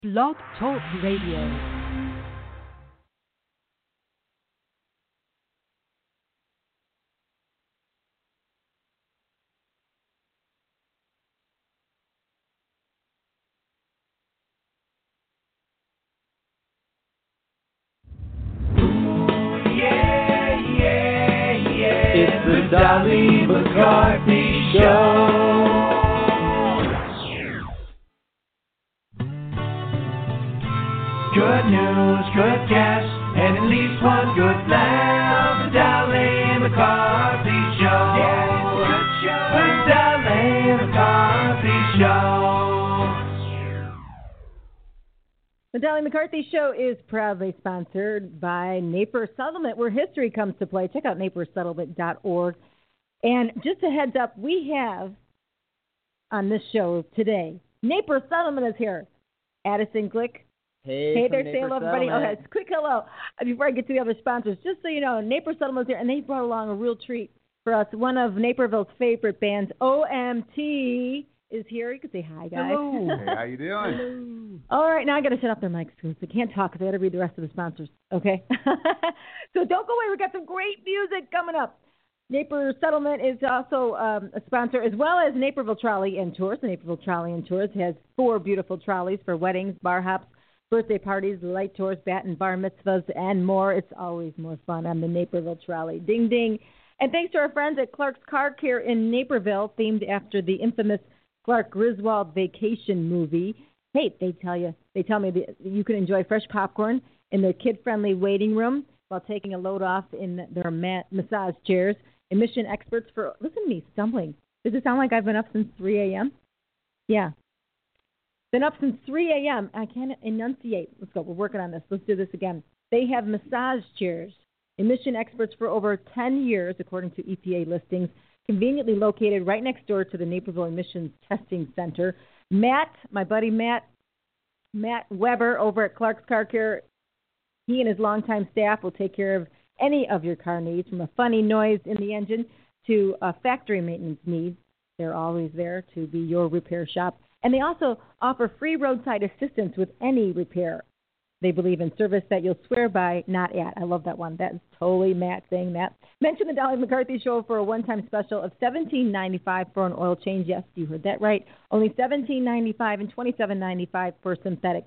Blog Talk Radio. It's the Dolly McCarthy Show. Good news, good guests, and at least one good laugh. The Dolly McCarthy Show. Yeah, it's a good show. The Dolly McCarthy Show. The Dolly McCarthy Show is proudly sponsored by Napier Settlement, where history comes to play. Check out napiersettlement.org. And just a heads up, we have on this show today, Napier Settlement is here. Addison Glick. Hey there, say hello, everybody. Okay, it's a quick hello before I get to the other sponsors. Just so you know, Napier Settlement is here, and they brought along a real treat for us. One of Naperville's favorite bands, OMT, is here. You can say hi, guys. Hello. Hey, how you doing? Hello. All right, now I got to shut up their mics because they can't talk because I got to read the rest of the sponsors. Okay? So don't go away. We got some great music coming up. Napier Settlement is also a sponsor, as well as Naperville Trolley and Tours. The Naperville Trolley and Tours has 4 beautiful trolleys for weddings, bar hops, birthday parties, light tours, bat and bar mitzvahs, and more. It's always more fun on the Naperville Trolley. Ding, ding. And thanks to our friends at Clark's Car Care in Naperville, themed after the infamous Clark Griswold vacation movie. Hey, they tell me that you can enjoy fresh popcorn in their kid-friendly waiting room while taking a load off in their massage chairs. Admission experts for, listen to me, stumbling. Does it sound like I've been up since 3 a.m.? Yeah. Been up since 3 a.m. I can't enunciate. Let's go. We're working on this. Let's do this again. They have massage chairs. Emission experts for over 10 years, according to EPA listings, conveniently located right next door to the Naperville Emissions Testing Center. Matt, my buddy Matt Weber over at Clark's Car Care, he and his longtime staff will take care of any of your car needs, from a funny noise in the engine to factory maintenance needs. They're always there to be your repair shop. And they also offer free roadside assistance with any repair. They believe in service that you'll swear by, not at. I love that one. That's totally Matt saying that. Mention the Dolly McCarthy Show for a one-time special of $17.95 for an oil change. Yes, you heard that right. Only $17.95 and $27.95 for synthetic.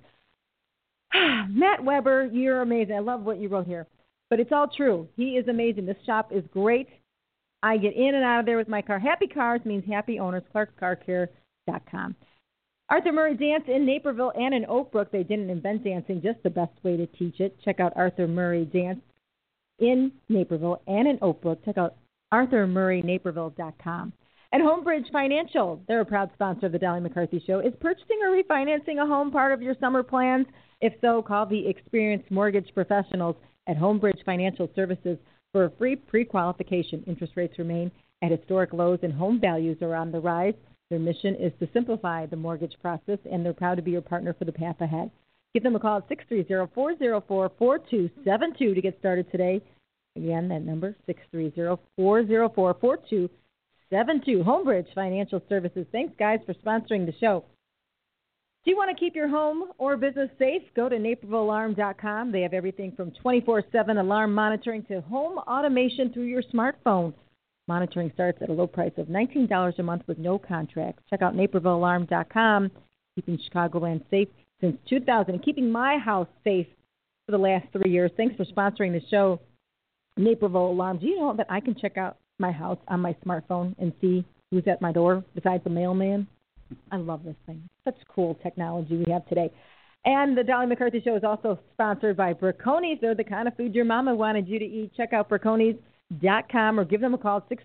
Matt Weber, you're amazing. I love what you wrote here. But it's all true. He is amazing. This shop is great. I get in and out of there with my car. Happy cars means happy owners. Clark'sCarCare.com. Arthur Murray Dance in Naperville and in Oak Brook. They didn't invent dancing, just the best way to teach it. Check out Arthur Murray Dance in Naperville and in Oak Brook. Check out ArthurMurrayNaperville.com. And Homebridge Financial, they're a proud sponsor of the Dolly McCarthy Show. Is purchasing or refinancing a home part of your summer plans? If so, call the experienced mortgage professionals at Homebridge Financial Services for a free pre-qualification. Interest rates remain at historic lows and home values are on the rise. Their mission is to simplify the mortgage process, and they're proud to be your partner for the path ahead. Give them a call at 630-404-4272 to get started today. Again, that number, 630-404-4272. Homebridge Financial Services. Thanks, guys, for sponsoring the show. Do you want to keep your home or business safe? Go to NapervilleAlarm.com. They have everything from 24/7 alarm monitoring to home automation through your smartphone. Monitoring starts at a low price of $19 a month with no contract. Check out NapervilleAlarm.com. Keeping Chicagoland safe since 2000 and keeping my house safe for the last 3 years. Thanks for sponsoring the show, Naperville Alarm. Do you know that I can check out my house on my smartphone and see who's at my door besides the mailman? I love this thing. Such cool technology we have today. And the Dolly McCarthy Show is also sponsored by Braconi's. They're the kind of food your mama wanted you to eat. Check out Braconi's.com or give them a call at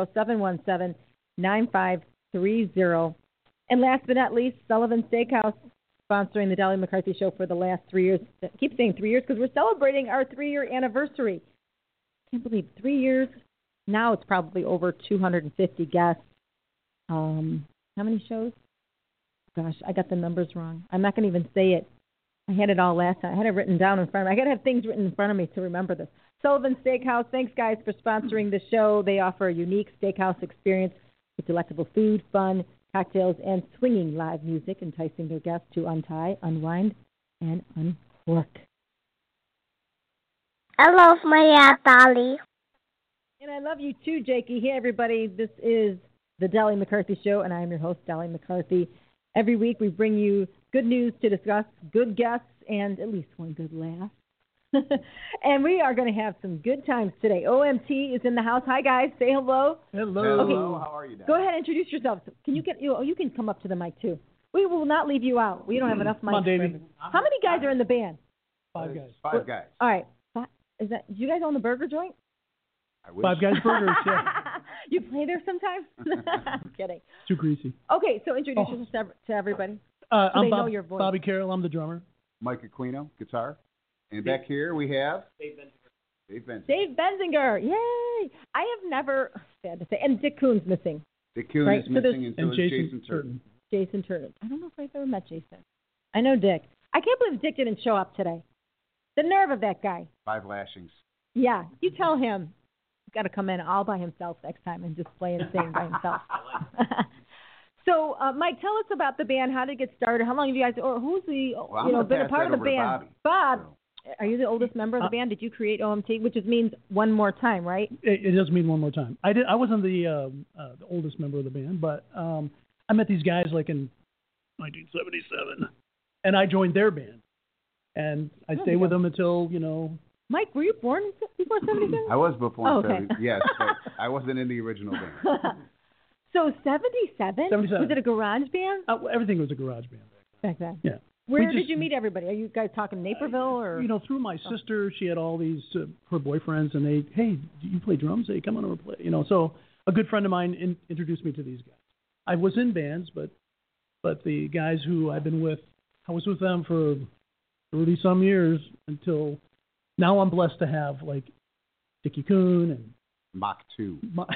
630-717-9530. And last but not least, Sullivan Steakhouse, sponsoring the Dolly McCarthy Show for the last 3 years. I keep saying 3 years because we're celebrating our 3-year anniversary. I can't believe 3 years. Now it's probably over 250 guests. How many shows? Gosh, I got the numbers wrong. I'm not going to even say it. I had it all last time. I had it written down in front of me. I got to have things written in front of me to remember this. Sullivan Steakhouse, thanks, guys, for sponsoring the show. They offer a unique steakhouse experience with delectable food, fun, cocktails, and swinging live music, enticing their guests to untie, unwind, and uncork. I love my Aunt Dolly. And I love you too, Jakey. Hey, everybody. This is the Dolly McCarthy Show, and I am your host, Dolly McCarthy. Every week we bring you good news to discuss, good guests, and at least one good laugh. And we are going to have some good times today. OMT is in the house. Hi, guys. Say hello. Hello. Okay. How are you, Dan? Go ahead and introduce yourself. Can you get you can come up to the mic, too. We will not leave you out. We don't have enough mics. Come on, Davey. How many guys are in the band? 5 guys. 5 guys. All right. Do you guys own the burger joint? I wish. 5 Guys Burgers, yeah. You play there sometimes? I'm kidding. Too greasy. Okay, so introduce yourself to everybody. I'm they know your voice. Bobby Carroll. I'm the drummer. Mike Aquino, guitar. And back here we have Dave Benzinger. Dave Benzinger. Yay! I have never, sad to say, and Dick Coon's missing. Dick Coon Right, is so missing, and so And is Jason Jason Turton. Jason Turton. I don't know if I've ever met Jason. I know Dick. I can't believe Dick didn't show up today. The nerve of that guy. 5 lashings. Yeah, you tell him he's got to come in all by himself next time and just play and sing by himself. So, Mike, tell us about the band. How did it get started? How long have you guys, or who's the, Well, I'm gonna been a pass part that of the over to band? Bobby. Bob, are you the oldest member of the band? Did you create OMT, which means one more time, right? It does mean one more time. I wasn't the oldest member of the band, but I met these guys like in 1977, and I joined their band, and I stayed with them until Mike, were you born before 77? I was before Oh, okay. 70, yes, but I wasn't in the original band. So 77? 77. Was it a garage band? Everything was a garage band Back then. Yeah. Where did you meet everybody? Are you guys talking Naperville or? Through my sister, she had all these her boyfriends, and hey, do you play drums? Hey, come on over play. So a good friend of mine introduced me to these guys. I was in bands, but the guys who I've been with, I was with them for 30-some years until now. I'm blessed to have like Dickie Coon and Mach 2.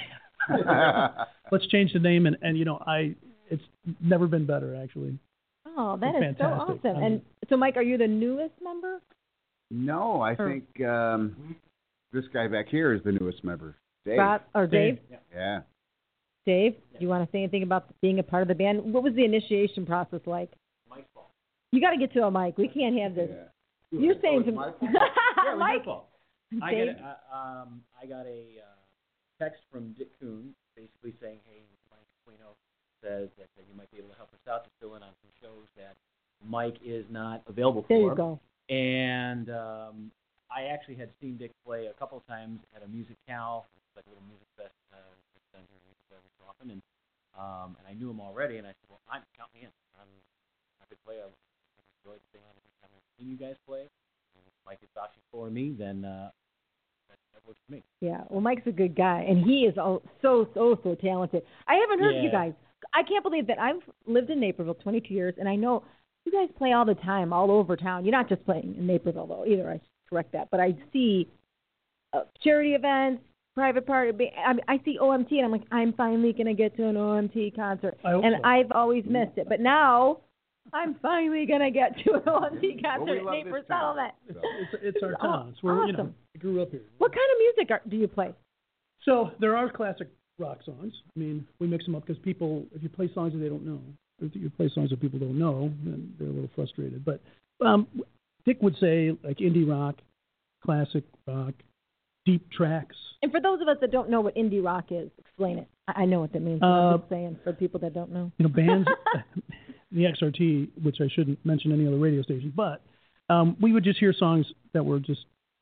Let's change the name, and it's never been better actually. Oh, that is so fantastic. awesome. And so, Mike, are you the newest member? No, I think this guy back here is the newest member. Dave. Bob, or Dave? Yeah. Dave, do you want to say anything about being a part of the band? What was the initiation process like? Mike's fault. You got to get to a mic. We can't have this. Yeah. You're saying to me, Yeah, it was Mike. your fault. Dave? I got a text from Dick Coon basically saying, hey, Mike Aquino says that you might be able to help us out to fill in on some shows that Mike is not available for. There you go. And I actually had seen Dick play a couple of times at a musicale, like a little music fest done here every so often, and I knew him already, and I said, well, count me in. I could play. I enjoyed the thing every time I've seen you guys play. And if Mike is vouching for me, then that works for me. Yeah, well, Mike's a good guy, and he is so talented. I haven't heard you guys. I can't believe that I've lived in Naperville 22 years, and I know you guys play all the time, all over town. You're not just playing in Naperville, though, either. I should correct that. But I see charity events, private party. I see OMT, and I'm like, I'm finally going to get to an OMT concert. And so. I've always missed it. But now I'm finally going to get to an OMT concert Well, at Naperville Settlement. So. It's our town. It's where awesome. I grew up here. What kind of music do you play? So there are classic rock songs. I mean, we mix them up because people, if you play songs that they don't know, or if you play songs that people don't know, then they're a little frustrated. But Dick would say like indie rock, classic rock, deep tracks. And for those of us that don't know what indie rock is, explain it. I know what that means. But I'm just saying for people that don't know. Bands, the XRT, which I shouldn't mention any other radio station, but we would just hear songs that were just,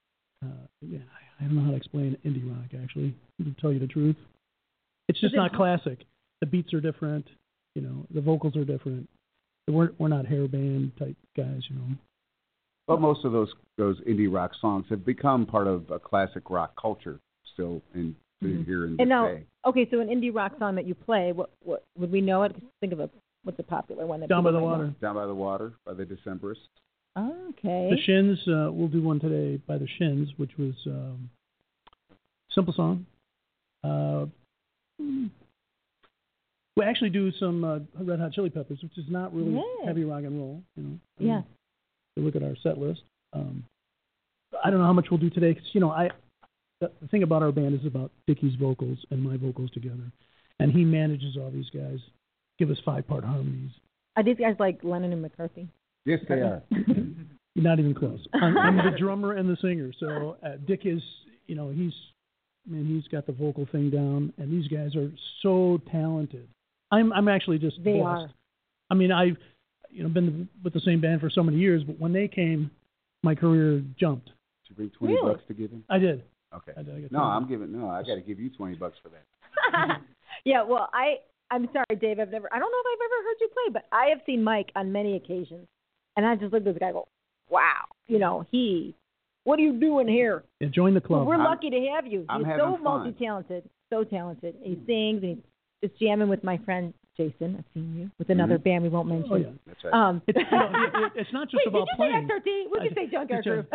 I don't know how to explain indie rock, actually, to tell you the truth. It's just not classic. The beats are different. The vocals are different. We're not hair band type guys, But most of those indie rock songs have become part of a classic rock culture still here in this day. Okay, so an indie rock song that you play, what would we know it? Think of what's a popular one? That Down by people the might Water. know. Down by the Water by the Decemberists. Okay. The Shins, we'll do one today by the Shins, which was simple song. We actually do some Red Hot Chili Peppers, which is not really heavy rock and roll. Yeah. If you look at our set list. I don't know how much we'll do today because the thing about our band is about Dickie's vocals and my vocals together, and he manages all these guys, give us 5-part harmonies. Are these guys like Lennon and McCartney? Yes, they are. You're not even close. I'm the drummer and the singer. So Dick is, he's got the vocal thing down, and these guys are so talented. I'm actually just They blessed. are. I mean, I've been with the same band for so many years, but when they came, my career jumped. Did you bring 20 Really? bucks to give him? I did. Okay. I got No, $20. I got to give you 20 bucks for that. Yeah, well, I'm sorry, Dave. I don't know if I've ever heard you play, but I have seen Mike on many occasions, and I just look at this guy and go, wow, what are you doing here? Yeah, join the club. Well, we're lucky to have you. I'm He's having so fun. multi-talented, so talented. He sings, and he's just jamming with my friend Jason. I've seen you with another band we won't mention. Oh, yeah. That's right. It's not just Wait, about did playing. you say SRT? What did you say, Junkyard Crew?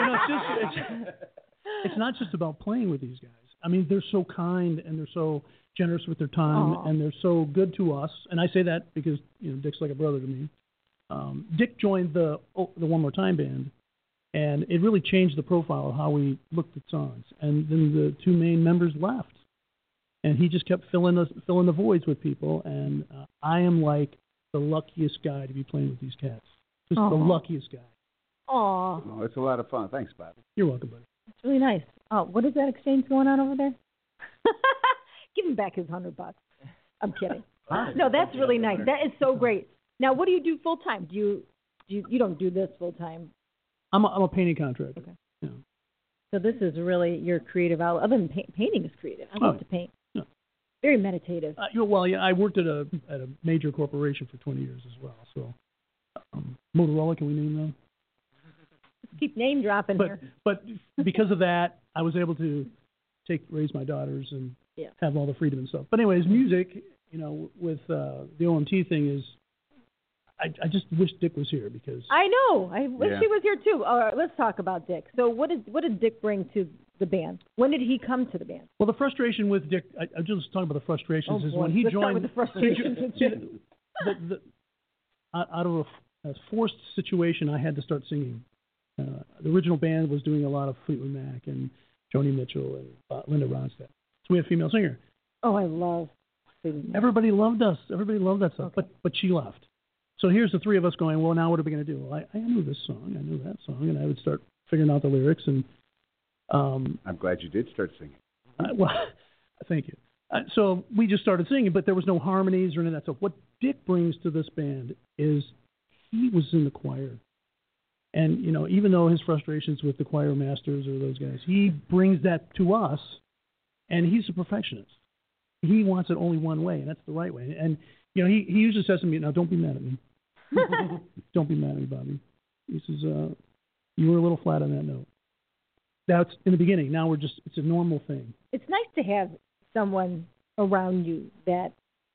It's not just about playing with these guys. I mean, they're so kind and they're so generous with their time and they're so good to us. And I say that because Dick's like a brother to me. Dick joined the One More Time band, and it really changed the profile of how we looked at songs. And then the two main members left, and he just kept filling the voids with people. And I am like the luckiest guy to be playing with these cats. Just the luckiest guy. Aw, Oh, it's a lot of fun. Thanks, Bobby. You're welcome, buddy. that's really nice. Oh, what is that exchange going on over there? Give him back his $100. I'm kidding. No, that's really nice. That is so great. Now, what do you do full time? You don't do this full time? I'm a painting contractor. Okay. Yeah. So this is really your creative outlet. Other than painting is creative. I love to paint. Yeah. Very meditative. I worked at a major corporation for 20 years as well. So Motorola, can we name them? Just keep name dropping here. But because of that, I was able to raise my daughters and have all the freedom and stuff. But anyways, music, with the OMT thing is, I just wish Dick was here because I know. I wish he was here too. All right, let's talk about Dick. So what did Dick bring to the band? When did he come to the band? Well, the frustration with Dick, I just talking about the frustrations is boy. when he Let's joined. start with the frustrations. Out of a forced situation, I had to start singing. The original band was doing a lot of Fleetwood Mac and Joni Mitchell and Linda Ronstadt. So we had a female singer. Oh, I love Fleetwood Mac. Everybody loved us. Everybody loved that stuff. Okay. But she left. So here's the three of us going, well, now what are we going to do? Well, I knew this song. I knew that song. And I would start figuring out the lyrics. And I'm glad you did start singing. well, thank you. So we just started singing, but there was no harmonies or any of that stuff. What Dick brings to this band is he was in the choir. And, even though his frustrations with the choir masters or those guys, he brings that to us, and he's a perfectionist. He wants it only one way, and that's the right way. And, he usually says to me, now, don't be mad at me. Don't be mad at me, Bobby. He says, you were a little flat on that note. That's in the beginning. Now it's a normal thing. It's nice to have someone around you that,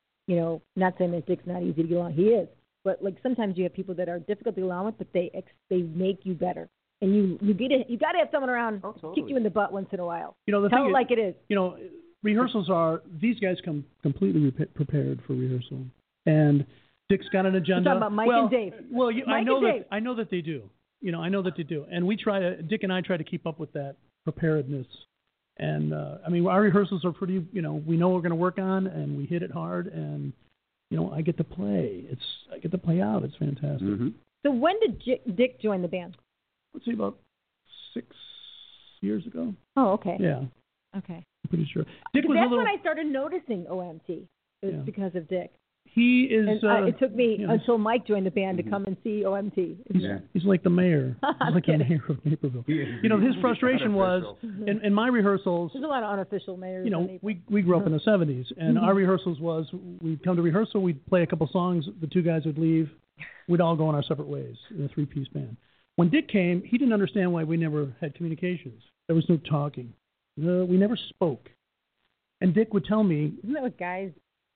not saying that Dick's not easy to get along. He is. But like sometimes you have people that are difficult to get along with, but they make you better. And you got to have someone around to kick you in the butt once in a while. The Tell thing it like it is. Rehearsals these guys come completely prepared for rehearsal. And Dick's got an agenda. You're talking about Mike and Dave. Well, I know Dave. that they do. I know that they do. And Dick and I try to keep up with that preparedness. And our rehearsals are pretty, we know we're going to work on, and we hit it hard, and I get to play. I get to play out. It's fantastic. Mm-hmm. So when did Dick join the band? Let's see, about 6 years ago. Oh, okay. Yeah, Okay. I'm pretty sure. Dick was That's a little. when I started noticing OMT. It was because of Dick. He is. And it took me yes. until Mike joined the band to come and see OMT. He's like the mayor. He's like the kidding. mayor of Naperville. His frustration was in my rehearsals. There's a lot of unofficial mayors. We grew up in the 70s, and our rehearsals was we'd come to rehearsal, we'd play a couple songs, the two guys would leave, we'd all go in our separate ways in a three-piece band. When Dick came, he didn't understand why we never had communications. There was no talking. We never spoke. And Dick would tell me, isn't that what guys,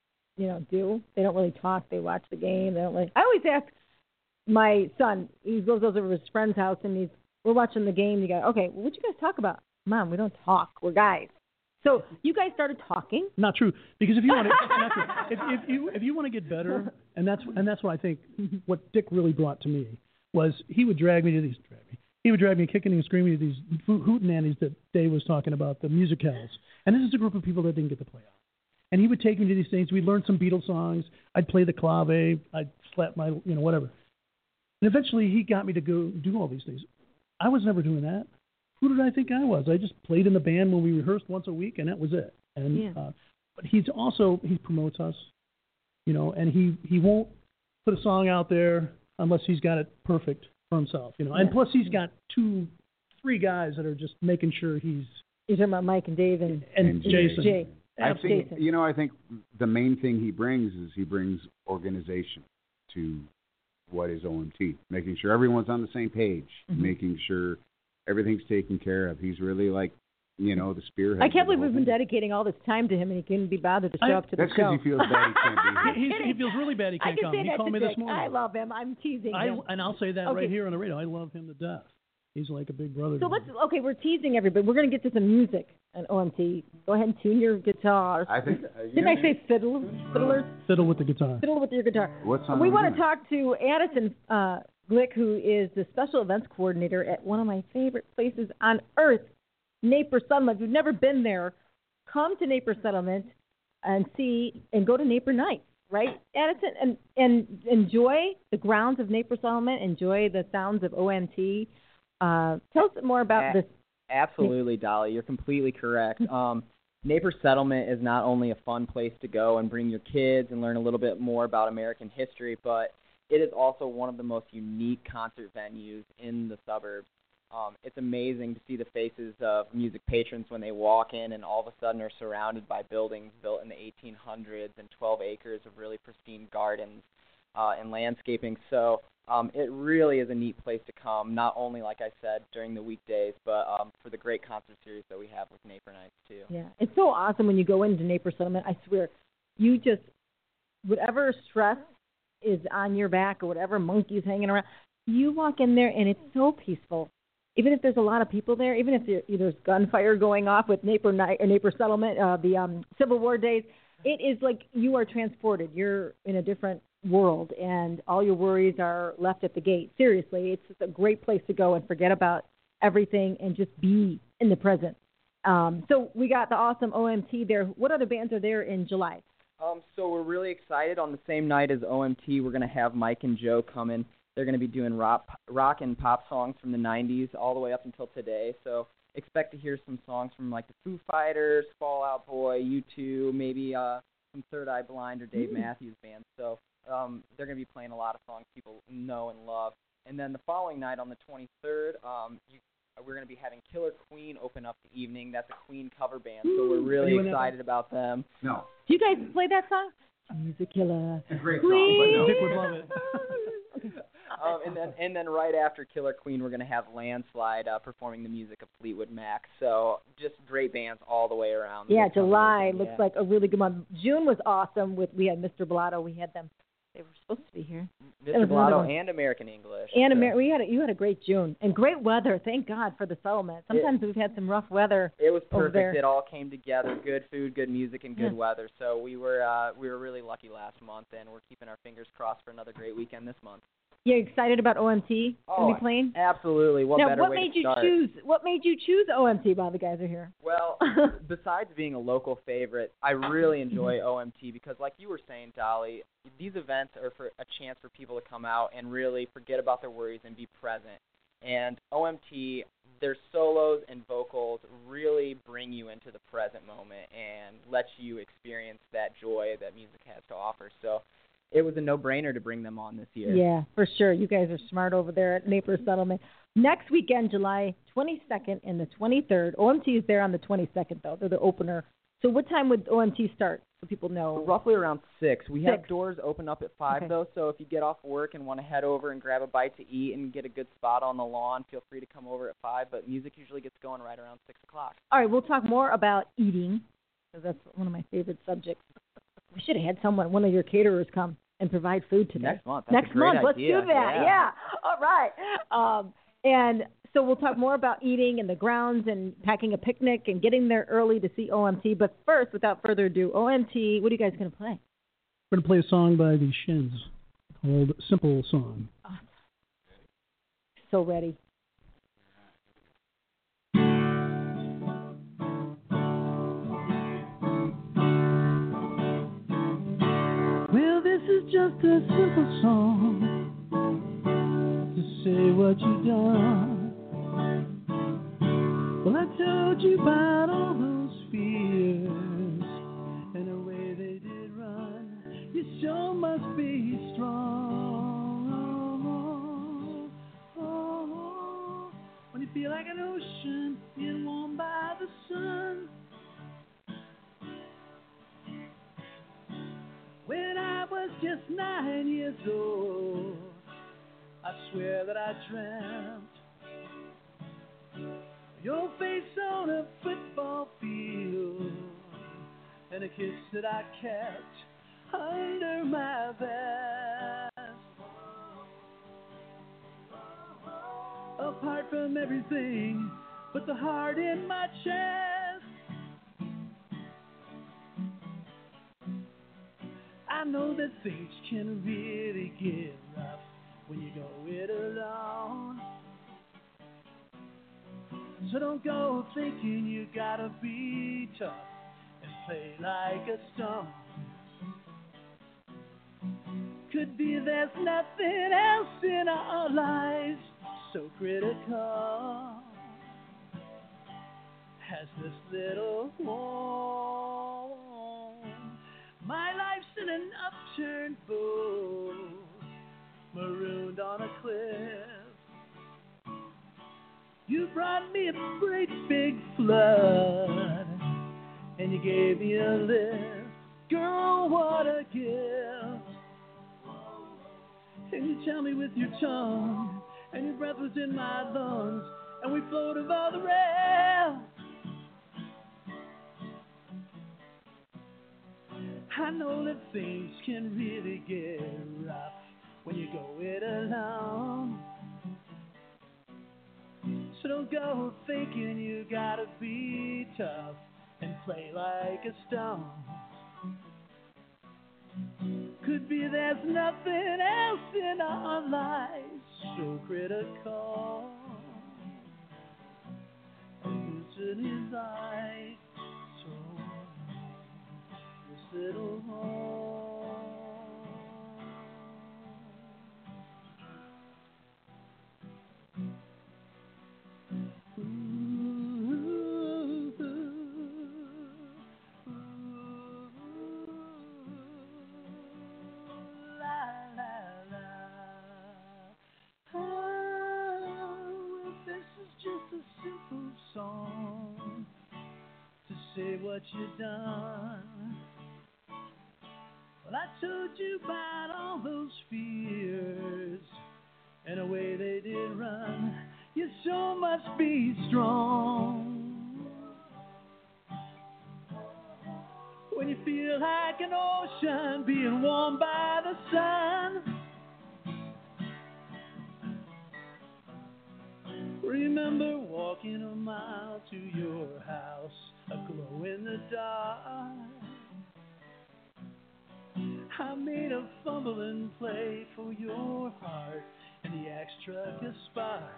do? They don't really talk. They watch the game. They don't really. I always ask my son. He goes over to his friend's house and we're watching the game. You go, okay, well, what you guys talk about? Mom, we don't talk. We're guys. So you guys started talking? Not true. Because if you want to, if you want to get better, and that's what I think. What Dick really brought to me was he would drag me kicking and screaming to these hootenannies that Dave was talking about, the musicals. And this is a group of people that didn't get to play out. And he would take me to these things. We'd learn some Beatles songs. I'd play the clave. I'd slap my, whatever. And eventually he got me to go do all these things. I was never doing that. Who did I think I was? I just played in the band when we rehearsed once a week, and that was it. And but he promotes us, and he won't put a song out there unless he's got it perfect for himself, And plus he's got 2-3 guys that are just making sure he's. You're talking about Mike and Dave and Jason. Jay. I think the main thing he brings organization to what is OMT, making sure everyone's on the same page, making sure everything's taken care of. He's really like, the spearhead. I can't believe we've been dedicating all this time to him and he couldn't be bothered to show up to the show. That's because he feels bad he can't be here. He feels really bad he can't come. He called me this morning. I love him. I'm teasing him. And I'll say that right here on the radio. I love him to death. He's like a big brother. So we're teasing everybody. We're going to get to some music on OMT. Go ahead and tune your guitars. I think. Didn't I say fiddlers? Fiddle with the guitar. Fiddle with your guitar. What song? We want to talk to Addison Glick, who is the special events coordinator at one of my favorite places on earth, Naper Settlement. If you've never been there, come to Naper Settlement and go to Naper Nights, right, Addison? And enjoy the grounds of Naper Settlement, enjoy the sounds of OMT. Tell us more about this. Absolutely, Dolly. You're completely correct. Naper Settlement is not only a fun place to go and bring your kids and learn a little bit more about American history, but it is also one of the most unique concert venues in the suburbs. It's amazing to see the faces of music patrons when they walk in and all of a sudden are surrounded by buildings built in the 1800s and 12 acres of really pristine gardens and landscaping. So it really is a neat place to come, not only, like I said, during the weekdays, but for the great concert series that we have with Naper Nights, too. Yeah, it's so awesome when you go into Naper Settlement. I swear, you just, whatever stress is on your back or whatever monkey's hanging around, you walk in there and it's so peaceful. Even if there's a lot of people there, even if there's gunfire going off with Naper Settlement, the Civil War days, it is like you are transported. You're in a different world, and all your worries are left at the gate. Seriously, it's just a great place to go and forget about everything and just be in the present. So we got the awesome OMT there. What other bands are there in July? So we're really excited. On the same night as OMT, we're going to have Mike and Joe come in. They're going to be doing rock and pop songs from the 90s all the way up until today. So expect to hear some songs from like the Foo Fighters, Fall Out Boy, U2, maybe some Third Eye Blind or Dave Matthews Band. So they're going to be playing a lot of songs people know and love. And then the following night on the 23rd, we're going to be having Killer Queen open up the evening. That's a Queen cover band, so we're really excited about them. No. Do you guys play that song? She's a killer. It's a great Queen. song, but no. Dick would love it. And then right after Killer Queen, we're going to have Landslide performing the music of Fleetwood Mac. So just great bands all the way around. Yeah, July looks like a really good month. June was awesome. We had Mr. Blotto. We had them. They were supposed to be here. Mr. Blotto and American English. And you had a great June and great weather. Thank God for the settlement. Sometimes we've had some rough weather. It was over perfect. there. It all came together. Good food, good music, and good weather. So we were really lucky last month, and we're keeping our fingers crossed for another great weekend this month. You excited about OMT? Oh, be playing? Absolutely. What better way to start? What made you choose OMT while the guys are here? Well, besides being a local favorite, I really enjoy OMT because, like you were saying, Dolly, these events are for a chance for people to come out and really forget about their worries and be present. And OMT, their solos and vocals really bring you into the present moment and let you experience that joy that music has to offer. So it was a no-brainer to bring them on this year. Yeah, for sure. You guys are smart over there at Naper Settlement. Next weekend, July 22nd and the 23rd. OMT is there on the 22nd, though. They're the opener. So what time would OMT start so people know? Roughly around 6. We have doors open up at 5, though, so if you get off work and want to head over and grab a bite to eat and get a good spot on the lawn, feel free to come over at 5. But music usually gets going right around 6 o'clock. All right, we'll talk more about eating because that's one of my favorite subjects. We should have had one of your caterers come and provide food today. Next month. Let's do that. Yeah. All right. And so we'll talk more about eating and the grounds and packing a picnic and getting there early to see OMT. But first, without further ado, OMT, what are you guys going to play? We're going to play a song by the Shins called Simple Song. Awesome. So ready. just a simple song to say what you've done. Well, I told you about all those fears and the way they did run. You sure must be strong. When you feel like an ocean being warmed by the sun. When I was just 9 years old, I swear that I dreamt your face on a football field and a kiss that I kept under my vest. Apart from everything but the heart in my chest, I know that things can really get rough when you go it alone. So don't go thinking you gotta be tough and play like a stone. Could be there's nothing else in our lives so critical as this little home. My life's in an upturned boat, marooned on a cliff. You brought me a great big flood, and you gave me a lift. Girl, what a gift. And you tell me with your tongue, and your breath was in my lungs, and we floated above the rail. I know that things can really get rough when you go it alone. So don't go thinking you gotta be tough and play like a stone. Could be there's nothing else in our lives so critical. And this is like so this little home. Song to say what you've done. Well, I told you about all those fears and the way they did run. You so must be strong when you feel like an ocean being warmed by the sun. Remember walking a mile to your house, aglow in the dark. I made a fumbling play for your heart, and the axe struck a spark.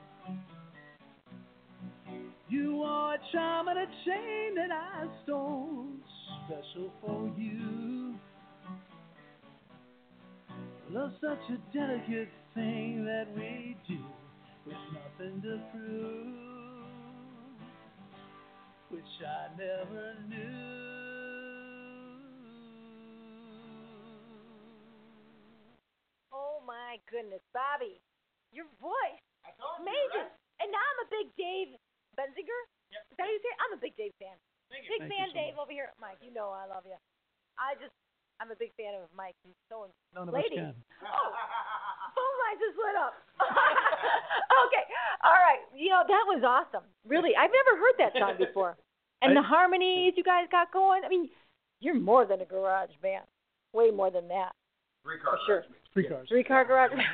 You wore a charm and a chain that I stole, special for you. Love's such a delicate thing that we do, with nothing to prove, which I never knew. Oh my goodness, Bobby, your voice, amazing. And now I'm a big Dave Benzinger. Yep. Is that how you say it? I'm a big Dave fan. Thank you. Big fan, Dave, over here. Mike, you know I love you. I'm a big fan of Mike. He's so none of us can. Oh, phone lines just lit up. Okay, all right. You know, that was awesome. Really, I've never heard that song before. And the harmonies you guys got going. I mean, you're more than a garage band. Way more than that. Three-car for sure. Three-car Garage band.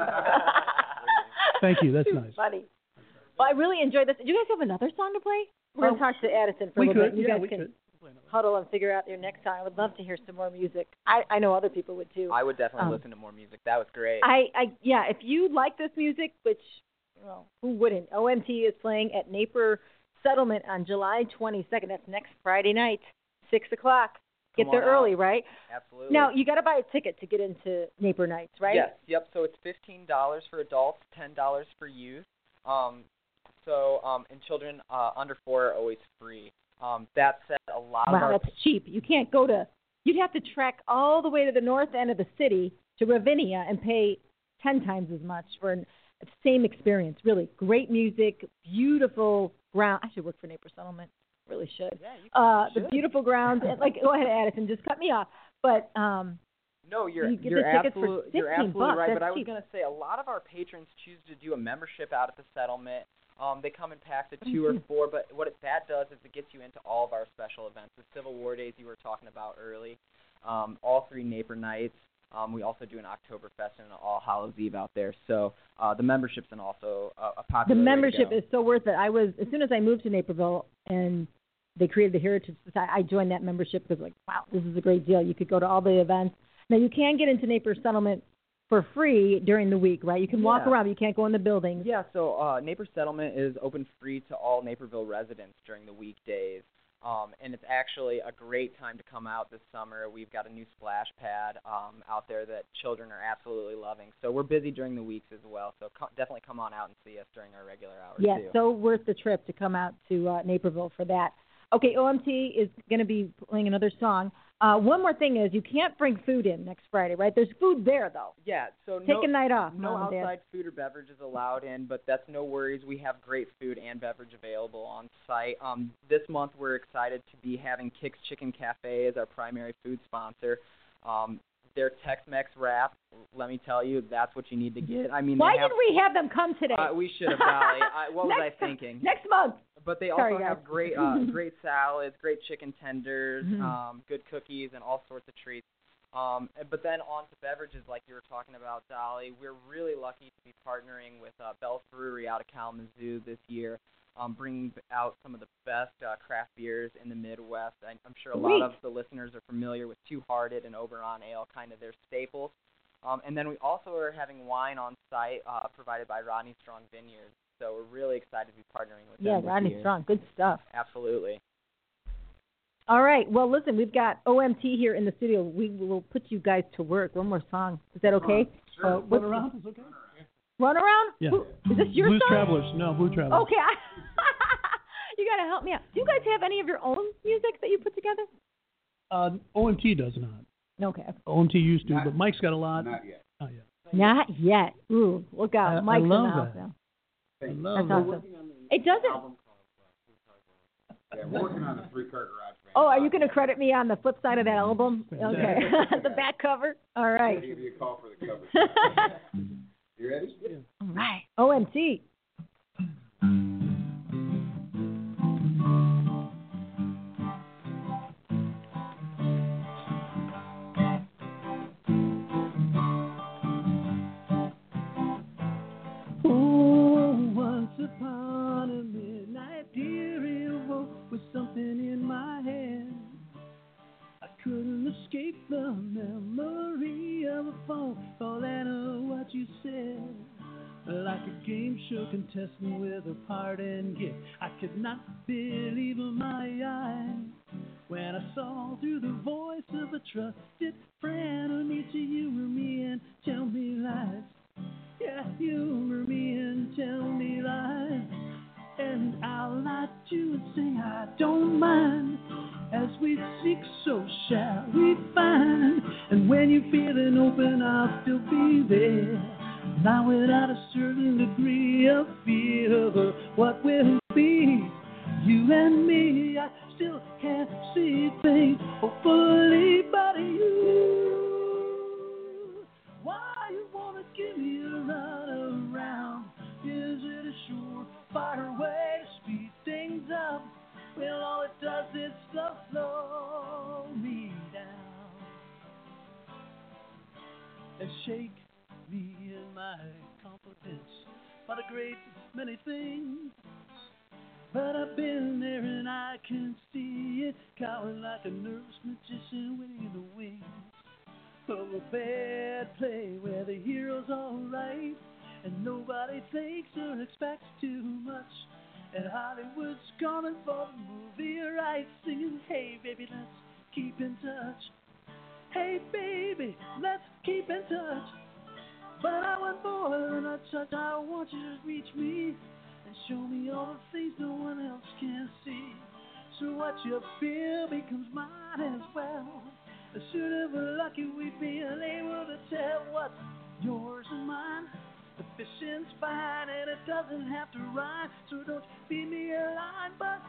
Thank you. That's nice. Funny. Well, I really enjoyed this. Do you guys have another song to play? We're going to talk to Addison for a little bit. You guys can huddle and figure out your next song. I would love to hear some more music. I know other people would too. I would definitely listen to more music. That was great. Yeah, if you like this music, which, well, who wouldn't? OMT is playing at Naper Settlement on July 22nd. That's next Friday night, 6 o'clock. Get Come there on early, out. right? Absolutely. Now, you got to buy a ticket to get into Naper Nights, right? Yes. Yep. So it's $15 for adults, $10 for youth. And children under 4 are always free. That said, a lot of Wow, our that's cheap. You can't go to – you'd have to trek all the way to the north end of the city to Ravinia and pay 10 times as much for the same experience, really. Great music, beautiful ground. I should work for Naper Settlement. Really should. Yeah, you The should. beautiful grounds. Go ahead, Addison. Just cut me off. But no, you're you get the tickets for you're $15. absolutely right. That's But I was cheap. going to say a lot of our patrons choose to do a membership out at the settlement. They come in packs of 2 or 4, but what that does is it gets you into all of our special events. The Civil War Days you were talking about early, all 3 Naper Nights. We also do an Oktoberfest and an All Hallows Eve out there. So the membership's and also a popular The way to membership go. is so worth it. As soon as I moved to Naperville and they created the Heritage Society, I joined that membership because, wow, this is a great deal. You could go to all the events. Now, you can get into Naper Settlement for free during the week, right? You can walk around, but you can't go in the buildings. Yeah, so Naper Settlement is open free to all Naperville residents during the weekdays. And it's actually a great time to come out this summer. We've got a new splash pad out there that children are absolutely loving. So we're busy during the weeks as well. So definitely come on out and see us during our regular hours, Yeah, too. so worth the trip to come out to Naperville for that. Okay, OMT is going to be playing another song. One more thing is you can't bring food in next Friday, right? There's food there, though. Yeah, so Take a night off, no Mom and Dad. outside food or beverages allowed in, but that's no worries. We have great food and beverage available on site. This month we're excited to be having Kix Chicken Cafe as our primary food sponsor. Their Tex-Mex wrap, let me tell you, that's what you need to get. I mean, Why didn't we have them come today? We should have, Dolly. What was I Next thinking? Next month. But they Sorry, also guys. have great great salads, great chicken tenders, good cookies, and all sorts of treats. But then on to beverages, like you were talking about, Dolly. We're really lucky to be partnering with Bell's Brewery out of Kalamazoo this year, bringing out some of the best craft beers in the Midwest. I'm sure a lot of the listeners are familiar with Two Hearted and Oberon Ale, kind of their staples. And then we also are having wine on site provided by Rodney Strong Vineyards. So we're really excited to be partnering with them Yeah, this Rodney year. Strong. Good stuff. Absolutely. All right. Well, listen, we've got OMT here in the studio. We will put you guys to work. One more song. Is that okay? Sure. Run around is okay. Run Around? Yeah. Is this your Blues song? Travelers. No, Blue Travelers. Okay. You got to help me out. Do you guys have any of your own music that you put together? OMT does not. Okay. OMT used to, but Mike's got a lot. Not yet. Not yet. Not yet. Ooh, look out. I Mike's in love the house that. now. I love That's that. awesome. It doesn't. Yeah, we're working on a 3-car garage band. Oh, are you going to credit me on the flip side of that album? Okay. The back cover? All I'll right. give you a call for the cover. You ready? All right. OMT. Oh, once upon a midnight dear river with something in my hand. I couldn't escape the memory of a phone call and what you said. Like a game show contestant with a part and gift, I could not believe my eyes when I saw through the voice of a trusted friend who needs to humor me and tell me lies. Yeah, humor me and tell me lies. And I'll lie to you and say I don't mind. As we seek, so shall we find. And when you're feeling open, I'll still be there. Now without a certain degree of fear of what will be. You and me, I still can't see things hopefully but you. Why you wanna give me a run around? Is it a surefire way to speed things up? Well, all it does is slow me down and shake me in my confidence about a great many things. But I've been there and I can see it, cowering like a nervous magician waiting in the wings of a bad play where the hero's alright and nobody thinks or expects too much. And Hollywood's coming for the movie right, singing, hey baby, let's keep in touch. Hey baby, let's keep in touch. But I want more than a touch. I want you to reach me and show me all the things no one else can see. So what you feel becomes mine as well. Sooner we're lucky we'd be unable to tell what's yours and mine. The fishing's fine and it doesn't have to rhyme. So don't feed me a line, but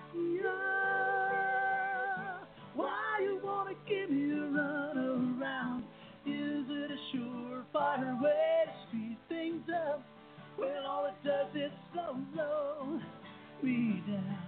yeah. Why you wanna give me a run around? Is it a surefire way to speed things up? Well, all it does is slow me down.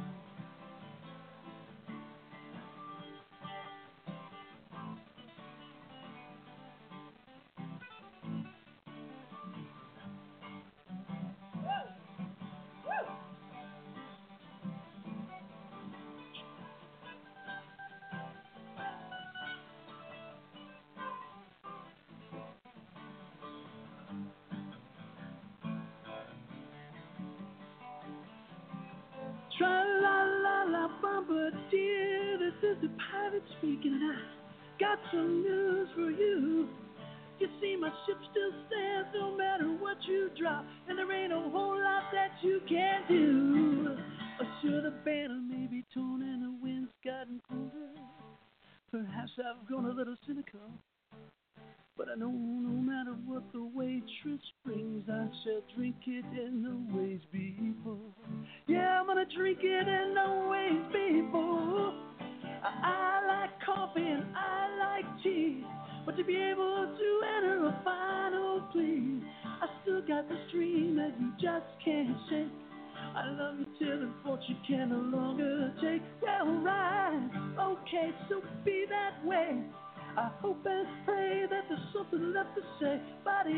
Tra-la-la-la, bombardier, this is the pirate speaking, and I got some news for you. You see, my ship still stands no matter what you drop, and there ain't a whole lot that you can do. Sure, the banner may be torn and the wind's gotten colder. Perhaps I've grown a little cynical, but I know no matter what the waitress brings, I shall drink it in the ways before. Yeah, I'm gonna drink it in the ways before. I like coffee and I like tea, but to be able to enter a final plea, I still got this dream that you just can't shake. I love you till the fortune can no longer take. Well, right, okay, so be that way. I hope and pray that there's something left to say. But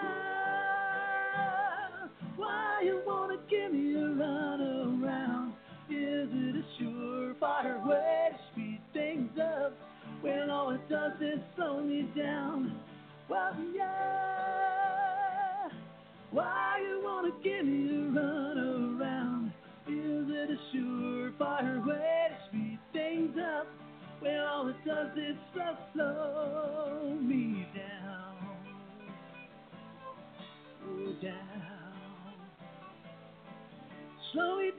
yeah, why you wanna give me a run around? Is it a surefire way to speed things up? Well, all it does is slow me down. Well, yeah, why you wanna give me a run around? Is it a surefire way to speed things up? Well, all it does is slow me down. Oh, down. Slow me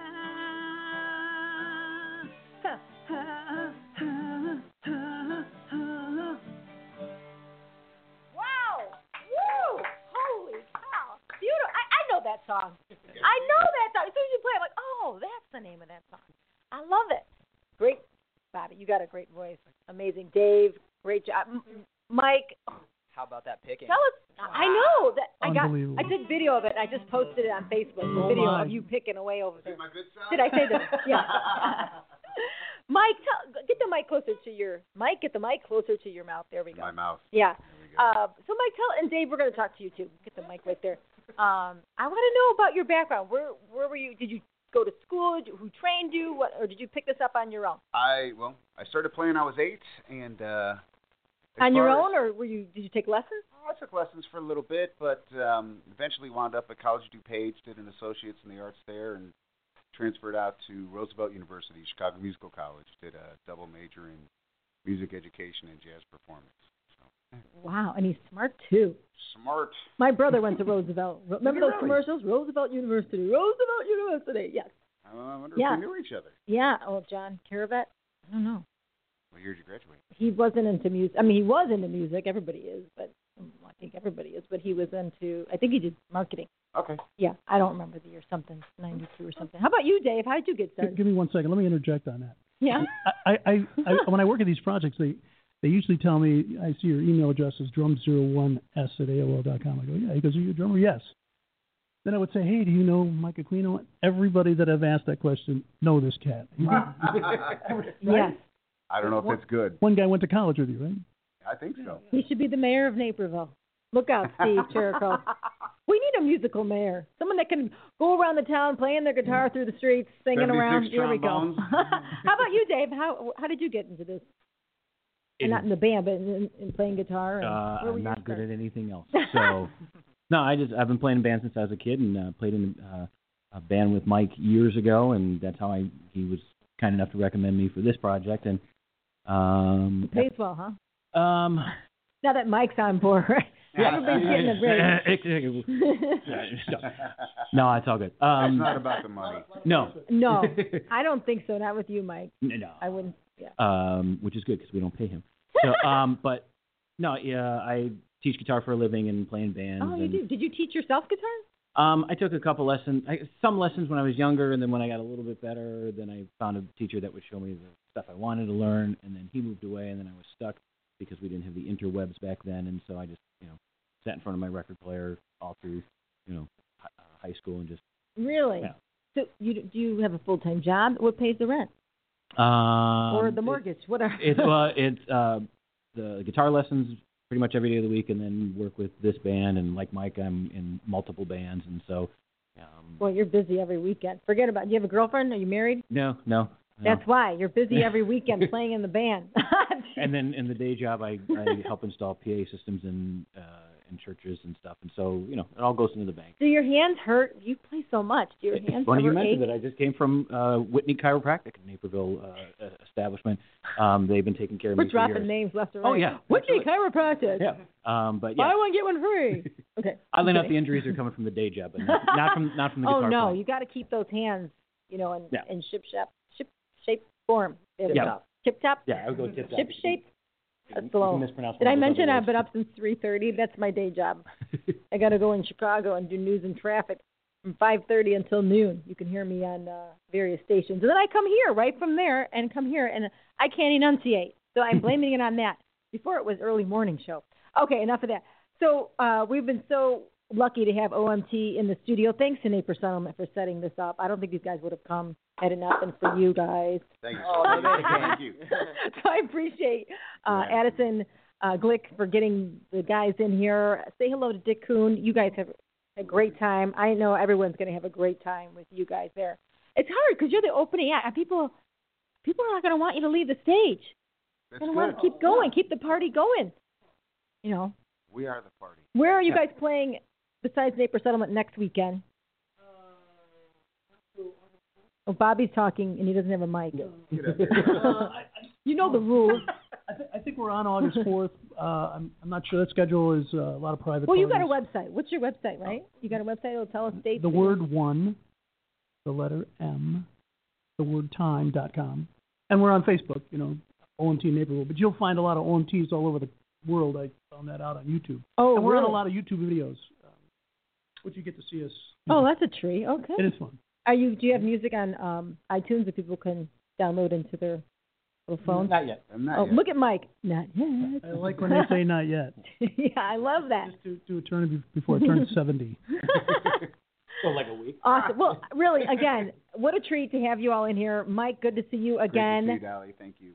down. Ha, ha, ha, ha, ha. Wow! Woo! Holy cow! Beautiful. I know that song. I know that song. As soon as you play it, I'm like, oh, that's the name of that song. I love it. Great. Bobby, you got a great voice. Amazing. Dave, great job. Mike. How about that picking? Tell us. I know that I Unbelievable. took video of it. I just posted it on Facebook. The video my. of you picking away over there. My good side? Did I say that? Yeah. Mike, get the mic closer to your Get the mic closer to your mouth. There we go. My mouth. Yeah. There we go. So Mike, and Dave, we're going to talk to you too. Get the mic right there. I want to know about your background. Where were you? Did you go to school? Who trained you? Or did you pick this up on your own? I started playing when I was 8, and on your own, or did you take lessons? I took lessons for a little bit, but eventually wound up at College DuPage, did an associate's in the arts there, and transferred out to Roosevelt University, Chicago Musical College. Did a double major in music education and jazz performance. So, wow, and he's smart too. Smart. My brother went to Roosevelt. Remember those Really? commercials? Roosevelt University. Roosevelt University. Yes. I wonder Yeah. if we knew each other. Yeah. Oh, John Caravat. I don't know. What year did you graduate? He wasn't into music. I mean, he was into music. Everybody is, but I think everybody is. But he was into. I think he did marketing. Okay. Yeah. I don't remember the year. Something 92 or something. How about you, Dave? How did you get started? Give me 1 second. Let me interject on that. Yeah. I when I work at these projects, they usually tell me, I see your email address is drum01s@aol.com. I go, yeah. He goes, are you a drummer? Yes. Then I would say, hey, do you know Mike Aquino? Everybody that I've asked that question know this cat. Right? Yes. I don't know if it's good. One guy went to college with you, right? I think so. He should be the mayor of Naperville. Look out, Steve Chirico. We need a musical mayor. Someone that can go around the town playing their guitar through the streets, singing around. Here we go. trombones. How about you, Dave? How did you get into this? Not in the band, but in playing guitar. And where were I'm you not good start? at anything else. So, no, I've been playing in bands since I was a kid, and played in a band with Mike years ago, and that's how he was kind enough to recommend me for this project. And It pays well, huh? Um, Now that Mike's on board, everybody's getting a break. No, it's all good. It's not about the money. No. No, I don't think so. Not with you, Mike. No. I wouldn't. Yeah. Which is good because we don't pay him. So, but no, yeah, I teach guitar for a living and play in bands. Oh, you do? Did you teach yourself guitar? I took a couple lessons, some lessons when I was younger, and then when I got a little bit better, then I found a teacher that would show me the stuff I wanted to learn, and then he moved away, and then I was stuck because we didn't have the interwebs back then, and so I just, sat in front of my record player all through, high school and just. Really? Yeah. So do you have a full-time job? What pays the rent? Or the mortgage? Whatever. It's the guitar lessons pretty much every day of the week, and then work with this band, and like Mike, I'm in multiple bands, and so. Well, you're busy every weekend. Forget about it. Do you have a girlfriend? Are you married? No. That's why. You're busy every weekend playing in the band. And then in the day job, I help install PA systems in churches and stuff, and so it all goes into the bank. Do your hands hurt? You play so much. Do your hands Funny you ever mentioned ache? that. I just came from Whitney Chiropractic, a Naperville establishment. They've been taking care of We're me for dropping years. names left and right. Oh yeah, Whitney Chiropractic. Yeah. But Buy yeah. one, get one free. Okay. Oddly enough, the injuries are coming from the day job, and not from the guitar Oh no, playing. you got to keep those hands, in Yeah. ship shape form. There we Yeah. go. Tip top. Yeah, I would go tip top. Ship shape. That's You slow. can mispronounce Did one I of those mention other I've been words. up since 3:30? That's my day job. I got to go in Chicago and do news and traffic from 5:30 until noon. You can hear me on various stations, and then I come here right from there and come here, and I can't enunciate, so I'm blaming it on that. Before it was early morning show. Okay, enough of that. So we've been so lucky to have OMT in the studio. Thanks to Naper Settlement for setting this up. I don't think these guys would have come had it not been for you guys. Thank you. Oh, no, Thank you. So I appreciate Addison Glick for getting the guys in here. Say hello to Dick Kuhn. You guys have a great time. I know everyone's going to have a great time with you guys there. It's hard because you're the opening act. People are not going to want you to leave the stage. They're going to want to keep going, keep the party going. We are the party. Where are you guys playing besides Naper Settlement next weekend? Oh, Bobby's talking, and he doesn't have a mic. You know the rules. I think we're on August 4th. I'm not sure. That schedule is a lot of private. Well, you got a parties. website. What's your website, right? You got a website that'll tell us dates? The word one, the letter M, the word time.com. And we're on Facebook, OMT Naperville. But you'll find a lot of OMTs all over the world. I found that out on YouTube. Oh, and we're on a really? lot of YouTube videos, which you get to see us. Oh, that's a treat. Okay. It is fun. Do you have music on iTunes that people can download into their little phones? Not yet. Look at Mike. Not yet. I like when they say not yet. Yeah, I love that. Just to turn before I turn 70. Well, like a week. Awesome. Well, really, again, what a treat to have you all in here. Mike, good to see you again. Great to see you, Dolly. Thank you.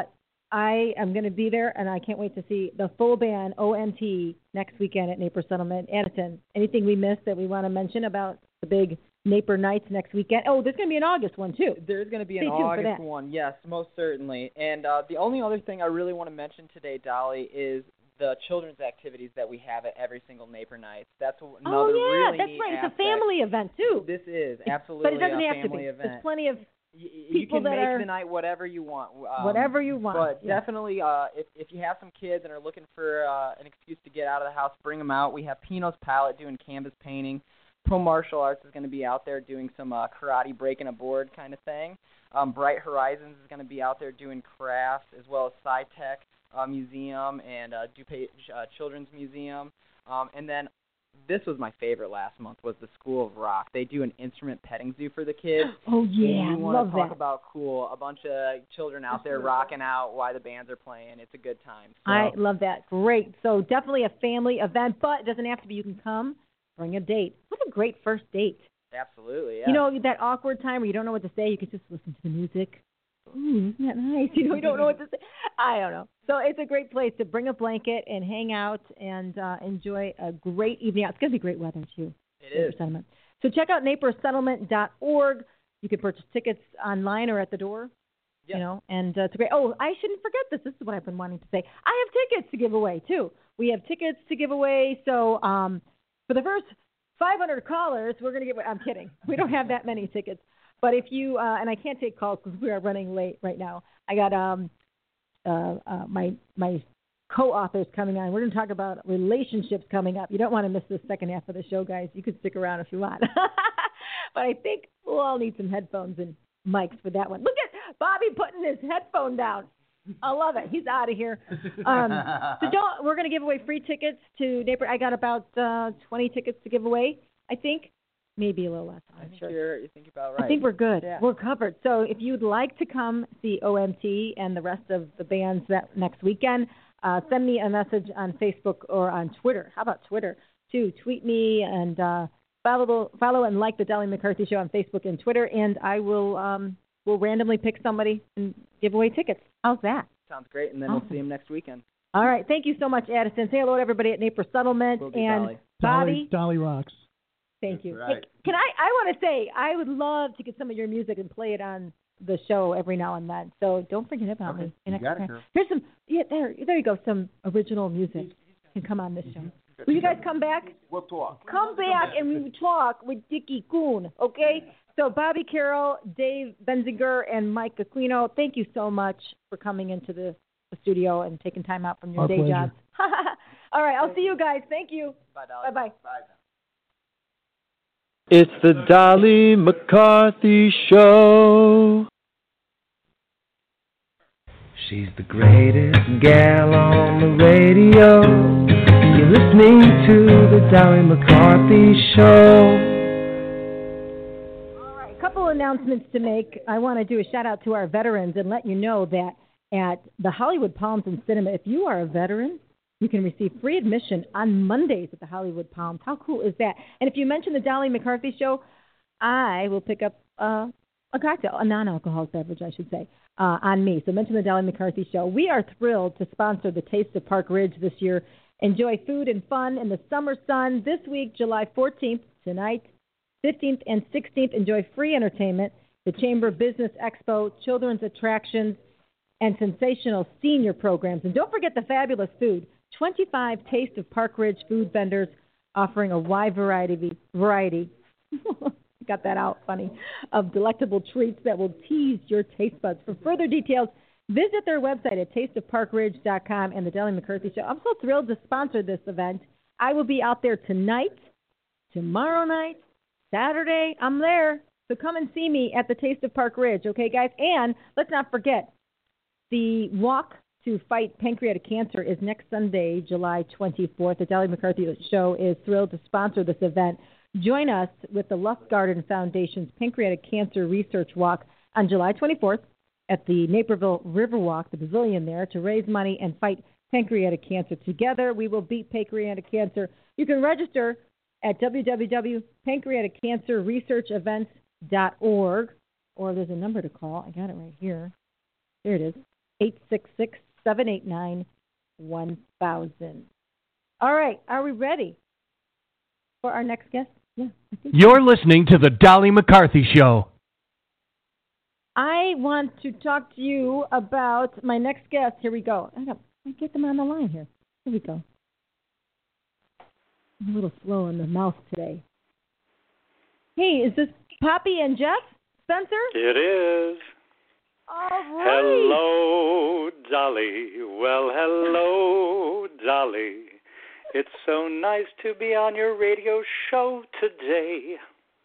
I am going to be there, and I can't wait to see the full band, OMT, next weekend at Naper Settlement. Addison, anything we missed that we want to mention about the big Naper Nights next weekend? Oh, there's going to be an August one, too. There's going to be an Stay tuned for August that. one, yes, most certainly. And the only other thing I really want to mention today, Dolly, is the children's activities that we have at every single Naper Nights. That's another really that's neat right. aspect. It's a family event, too. This is absolutely But it doesn't a have to family be. event. There's plenty of You people can that make are- the night whatever you want. whatever you want. But yeah. definitely, if you have some kids and are looking for an excuse to get out of the house, bring them out. We have Pino's Palette doing canvas painting. Pro Martial Arts is going to be out there doing some karate breaking a board kind of thing. Bright Horizons is going to be out there doing crafts, as well as SciTech Museum and DuPage Children's Museum. And then this was my favorite last month, was the School of Rock. They do an instrument petting zoo for the kids. Oh, yeah, You want love to talk that. about cool, a bunch of children out there rocking out while the bands are playing. It's a good time. So, I love that. Great. So definitely a family event, but it doesn't have to be. You can come, bring a date. What a great first date. absolutely, yeah. You know, that awkward time where you don't know what to say, you could just listen to the music. Ooh, isn't that nice? You don't know what to say. I don't know. So it's a great place to bring a blanket and hang out and enjoy a great evening out. It's going to be great weather, too. It is. Naper Settlement. So check out napersettlement.org. You can purchase tickets online or at the door. Yeah. And it's great. Oh, I shouldn't forget this. This is what I've been wanting to say. I have tickets to give away, too. We have tickets to give away. So for the first 500 callers, we're going to give – I'm kidding. We don't have that many tickets. But if you and I can't take calls because we are running late right now. I got my co-authors coming on. We're going to talk about relationships coming up. You don't want to miss the second half of the show, guys. You could stick around if you want. But I think we'll all need some headphones and mics for that one. Look at Bobby putting his headphone down. I love it. He's out of here. We're going to give away free tickets to Napier. I got about 20 tickets to give away, I think. Maybe a little less. I'm sure. You're thinking about right. I think we're good. Yeah. We're covered. So if you'd like to come see OMT and the rest of the bands that next weekend, send me a message on Facebook or on Twitter. How about Twitter, too? Tweet me and follow and like the Dolly McCarthy Show on Facebook and Twitter, and I will we'll randomly pick somebody and give away tickets. How's that? Sounds great, and then we'll see him next weekend. All right. Thank you so much, Addison. Say hello to everybody at Napier Settlement. Will do, and Bobby. Dolly rocks. Thank you. Right. Hey, can I want to say, I would love to get some of your music and play it on the show every now and then. So don't forget about me. You got it, girl. Here's some, there you go, some original music can come on this show. Will you guys come back? We'll talk. Come back and we will talk with Dickie Kuhn, okay? So Bobby Carroll, Dave Benzinger, and Mike Aquino, thank you so much for coming into the studio and taking time out from your Our day pleasure. jobs. All right, I'll see you guys. Thank you. Bye, Dolly. Bye-bye. It's the Dolly McCarthy Show. She's the greatest gal on the radio. You're listening to the Dolly McCarthy Show. All right, a couple announcements to make. I want to do a shout-out to our veterans and let you know that at the Hollywood Palms and Cinema, if you are a veteran, you can receive free admission on Mondays at the Hollywood Palms. How cool is that? And if you mention the Dolly McCarthy Show, I will pick up a cocktail, a non-alcoholic beverage, I should say, on me. So mention the Dolly McCarthy Show. We are thrilled to sponsor the Taste of Park Ridge this year. Enjoy food and fun in the summer sun. This week, July 14th, tonight, 15th, and 16th, enjoy free entertainment, the Chamber Business Expo, children's attractions, and sensational senior programs. And don't forget the fabulous food. 25 Taste of Park Ridge food vendors offering a wide variety got that out, funny, of delectable treats that will tease your taste buds. For further details, visit their website at tasteofparkridge.com and the Dolly McCarthy Show. I'm so thrilled to sponsor this event. I will be out there tonight, tomorrow night, Saturday. I'm there. So come and see me at the Taste of Park Ridge, okay, guys? And let's not forget, the Walk to Fight Pancreatic Cancer is next Sunday, July 24th. The Dolly McCarthy Show is thrilled to sponsor this event. Join us with the Lustgarten Foundation's Pancreatic Cancer Research Walk on July 24th at the Naperville Riverwalk, the pavilion there, to raise money and fight pancreatic cancer. Together, we will beat pancreatic cancer. You can register at www.pancreaticcancerresearchevents.org, or there's a number to call. I got it right here. There it is, 866-789-1000. All right, are we ready for our next guest? Yeah, I think You're listening to the Dolly McCarthy Show. I want to talk to you about my next guest. Here we go. I get them on the line here. Here we go. I'm a little slow in the mouth today. Hey, is this Poppy and Jeff Spencer? It is. All right. Hello, Dolly. Well, hello, Dolly. It's so nice to be on your radio show today.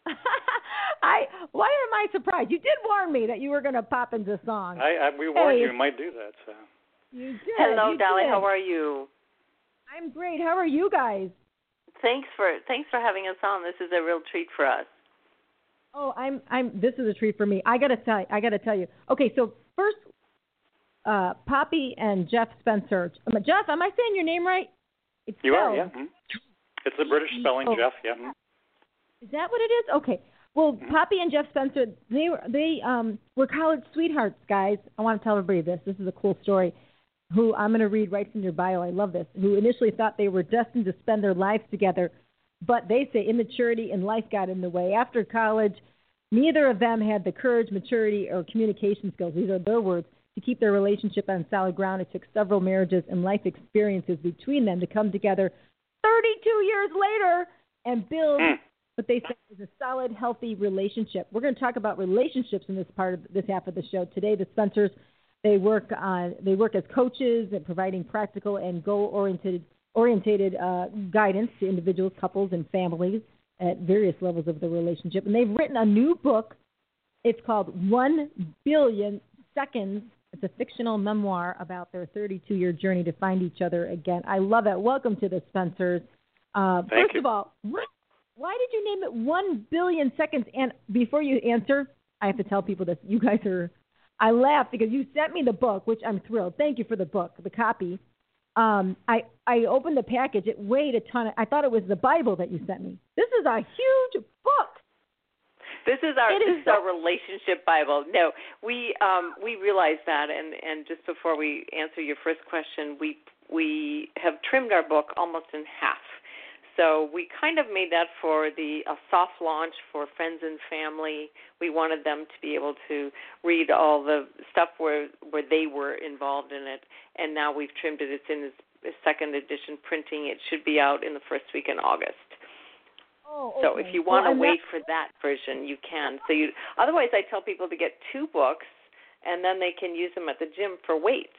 Why am I surprised? You did warn me that you were going to pop into song. We warned you might do that. So. You did. Hello, you Dolly. did. How are you? I'm great. How are you guys? Thanks for having us on. This is a real treat for us. Oh, this is a treat for me. I gotta tell you. Okay, so first, Poppy and Jeff Spencer. Jeff, am I saying your name right? It's you spelled. are, yeah. Mm-hmm. It's the British spelling, Jeff. Yeah. Mm-hmm. Is that what it is? Okay. Well, Poppy and Jeff Spencer, they were college sweethearts, guys. I want to tell everybody this. This is a cool story. Who I'm going to read right from your bio. I love this. Who initially thought they were destined to spend their lives together, but they say immaturity and life got in the way. After college, neither of them had the courage, maturity, or communication skills, these are their words, to keep their relationship on solid ground. It took several marriages and life experiences between them to come together 32 years later and build what they say is a solid, healthy relationship. We're going to talk about relationships in this half of the show today. The Spencers They work as coaches and providing practical and goal-oriented guidance to individuals, couples, and families at various levels of the relationship. And they've written a new book. It's called 1 Billion Seconds. It's a fictional memoir about their 32-year journey to find each other again. I love it. Welcome to the Spencers. First of all, why did you name it 1 Billion Seconds? And before you answer, I have to tell people this. You guys are... I laughed because you sent me the book, which I'm thrilled. Thank you for the book, the copy. I opened the package. It weighed a ton. I thought it was the Bible that you sent me. This is a huge book. This is our relationship Bible. No, we realized that, and just before we answer your first question, we have trimmed our book almost in half. So we kind of made that for a soft launch for friends and family. We wanted them to be able to read all the stuff where they were involved in it, and now we've trimmed it. It's in its second edition printing. It should be out in the first week in August. Oh, okay. So if you want to wait for that version, you can. Otherwise, I tell people to get 2 books, and then they can use them at the gym for weights.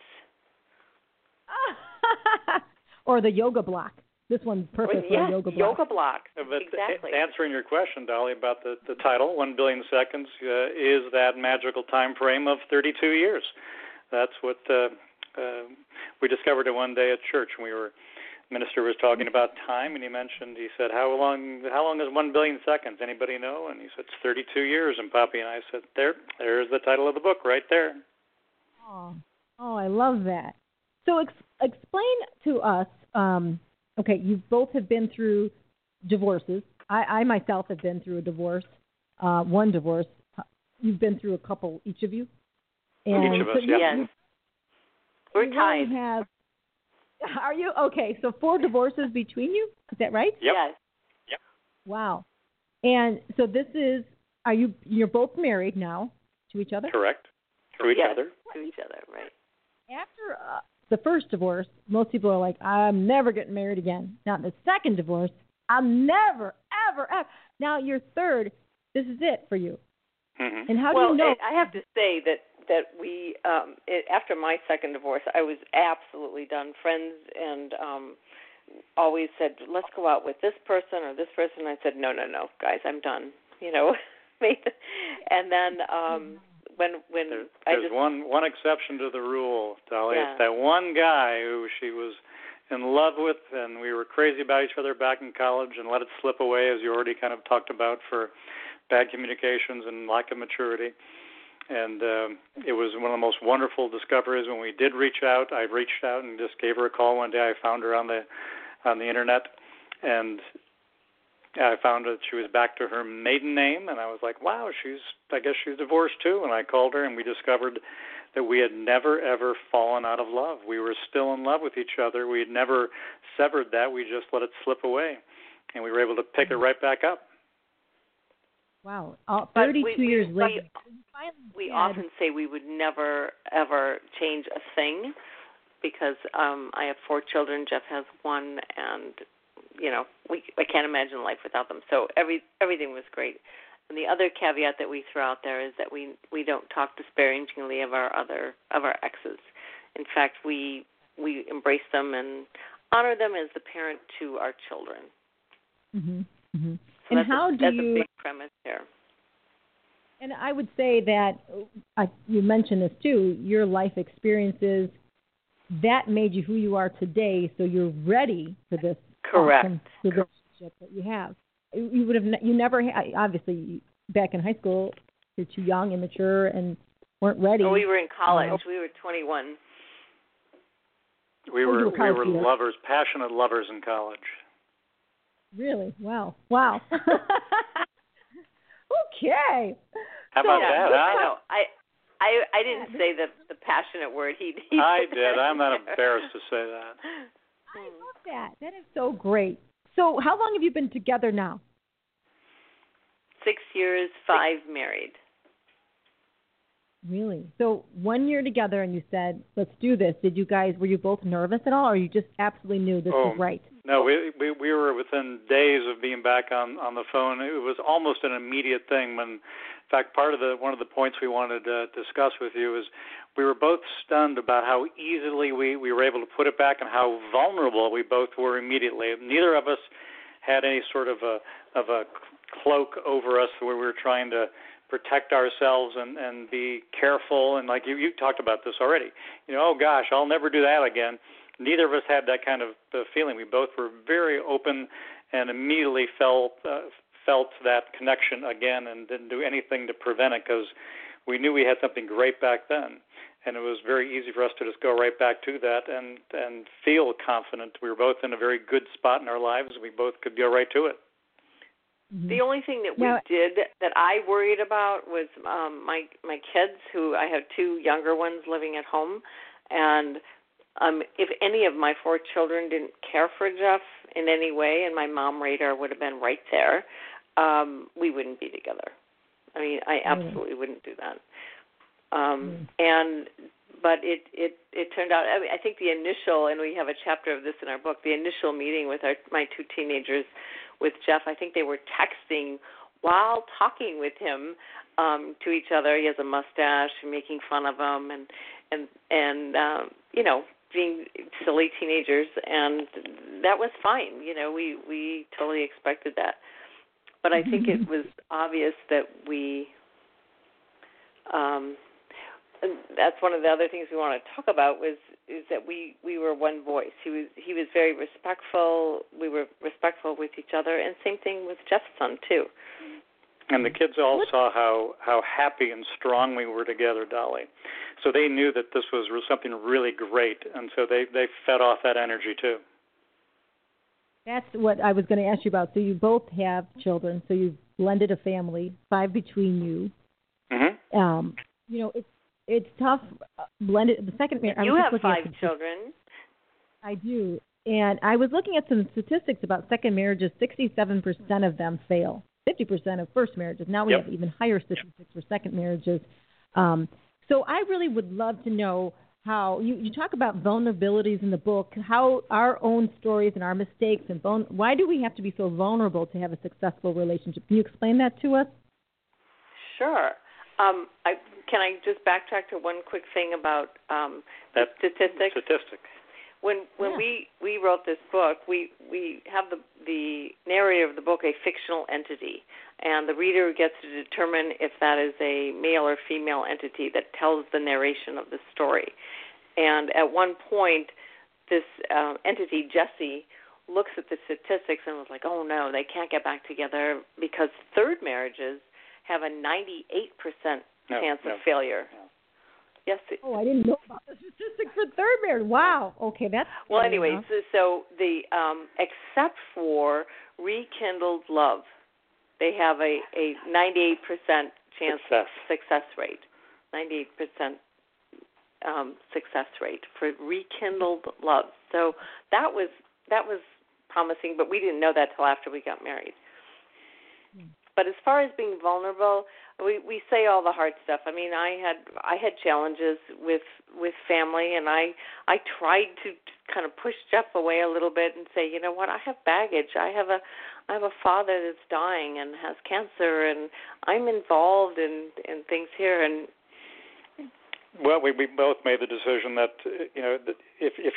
Or the yoga block. This one's perfect for a yoga block. Yoga block. But exactly. Answering your question, Dolly, about the title, 1 Billion Seconds, is that magical time frame of 32 years. That's what we discovered it one day at church when minister was talking about time, and he said, how long is 1 billion seconds? Anybody know? And he said, it's 32 years. And Poppy and I said, there's the title of the book right there. Oh, I love that. So explain to us, okay, you both have been through divorces. I myself have been through a divorce, one divorce. You've been through a couple, each of you? And each of us, yes. We're tied. Are you? Okay, so 4 divorces between you? Is that right? Yep. Yes. Yep. Wow. And so you're both married now to each other? Correct. To each other. To each other, right. After the first divorce, most people are like, I'm never getting married again. Now, the second divorce, I'm never, ever. Now, your third, this is it for you. Mm-hmm. And how do you know? I have to say that we, after my second divorce, I was absolutely done. Friends and always said, let's go out with this person or this person. I said, no, guys, I'm done. And then when there's one exception to the rule, Dolly. Yeah. It's that one guy who she was in love with, and we were crazy about each other back in college, and let it slip away, as you already kind of talked about, for bad communications and lack of maturity. And it was one of the most wonderful discoveries when we did reach out. I reached out and just gave her a call one day. I found her on the internet, and I found that she was back to her maiden name, and I was like, wow, I guess she's divorced too. And I called her, and we discovered that we had never, ever fallen out of love. We were still in love with each other. We had never severed that. We just let it slip away, and we were able to pick it right back up. Wow. 32 years later. We often say we would never, ever change a thing because I have 4 children. Jeff has 1, and, I can't imagine life without them. So everything was great. And the other caveat that we throw out there is that we don't talk disparagingly of our exes. In fact, we embrace them and honor them as the parent to our children. Mm-hmm. Mm-hmm. So and that's a big premise here. And I would say that, you mentioned this too, your life experiences, that made you who you are today, so you're ready for this Correct. awesome relationship that you have. You never, obviously, back in high school, you're too young, immature, and weren't ready. We were in college. We were 21. We were lovers, passionate lovers in college. Really? Wow. Okay. How about that? I know. I didn't say the passionate word. He I did. I'm not embarrassed to say that. I love that. That is so great. So how long have you been together now? 6 years, 5 married. Really? So 1 year together, and you said, let's do this. Were you both nervous at all, or you just absolutely knew this was right? No, we were within days of being back on the phone. It was almost an immediate thing. In fact, one of the points we wanted to discuss with you is we were both stunned about how easily we were able to put it back and how vulnerable we both were immediately. Neither of us had any sort of a cloak over us where we were trying to protect ourselves and be careful. And like you talked about this already. Oh gosh, I'll never do that again. Neither of us had that kind of feeling. We both were very open and immediately felt that connection again and didn't do anything to prevent it because we knew we had something great back then. And it was very easy for us to just go right back to that and feel confident. We were both in a very good spot in our lives. We both could go right to it. The only thing that we did that I worried about was my kids, who I have two younger ones living at home, and if any of my four children didn't care for Jeff in any way, and my mom radar would have been right there, we wouldn't be together. I mean, I absolutely wouldn't do that. But it turned out. I think the initial, and we have a chapter of this in our book, the initial meeting with my two teenagers, with Jeff, I think they were texting while talking with him to each other. He has a mustache, and making fun of him, and being silly teenagers, and that was fine. We totally expected that. But I think it was obvious that we. That's one of the other things we want to talk about is that we were one voice. He was very respectful. We were respectful with each other, and same thing with Jeff's son too. And the kids all saw how happy and strong we were together, Dolly. So they knew that this was something really great, and so they fed off that energy too. That's what I was going to ask you about. So you both have children, so you've blended a family, 5 between you. Mm-hmm. It's tough blended. The second marriage. You have 5 children. I do, and I was looking at some statistics about second marriages. 67% of them fail. 50% of first marriages. Now we have even higher statistics for second marriages. So I really would love to know how you talk about vulnerabilities in the book, how our own stories and our mistakes and why do we have to be so vulnerable to have a successful relationship? Can you explain that to us? Sure. Can I just backtrack to one quick thing about the statistics? When we wrote this book, we have the narrator of the book a fictional entity, and the reader gets to determine if that is a male or female entity that tells the narration of the story. And at one point, this entity, Jesse, looks at the statistics and was like, oh no, they can't get back together because third marriages have a 98% chance of failure. No. Yes. Oh, I didn't know about the statistic for third marriage. Wow. Okay, that's well. Anyway, so the except for rekindled love, they have a 98% chance success rate. 98% success rate for rekindled love. So that was promising, but we didn't know that till after we got married. But as far as being vulnerable, we say all the hard stuff. I mean, I had challenges with family, and I tried to kind of push Jeff away a little bit and say, you know what, I have baggage. I have a father that's dying and has cancer, and I'm involved in things here. And well, we both made the decision that if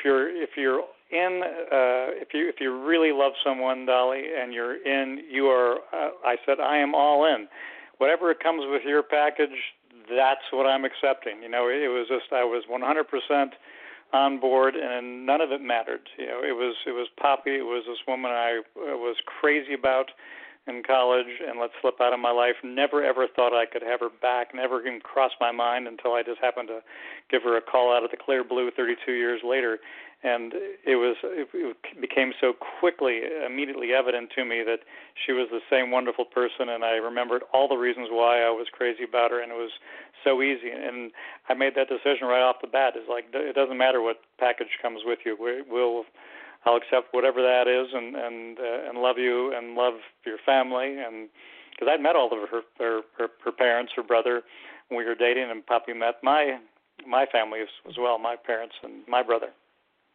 you really love someone, Dolly, and you are. I said I am all in. Whatever it comes with your package, that's what I'm accepting. It was just I was 100% on board, and none of it mattered. It was Poppy. It was this woman I was crazy about in college and let slip out of my life. Never ever thought I could have her back. Never even crossed my mind until I just happened to give her a call out of the clear blue 32 years later. And it became so quickly, immediately evident to me that she was the same wonderful person, and I remembered all the reasons why I was crazy about her, and it was so easy. And I made that decision right off the bat. It's like, it doesn't matter what package comes with you. I'll accept whatever that is, and love you and love your family. And because I'd met all of her parents, her brother, when we were dating, and Poppy met my family as well, my parents and my brother.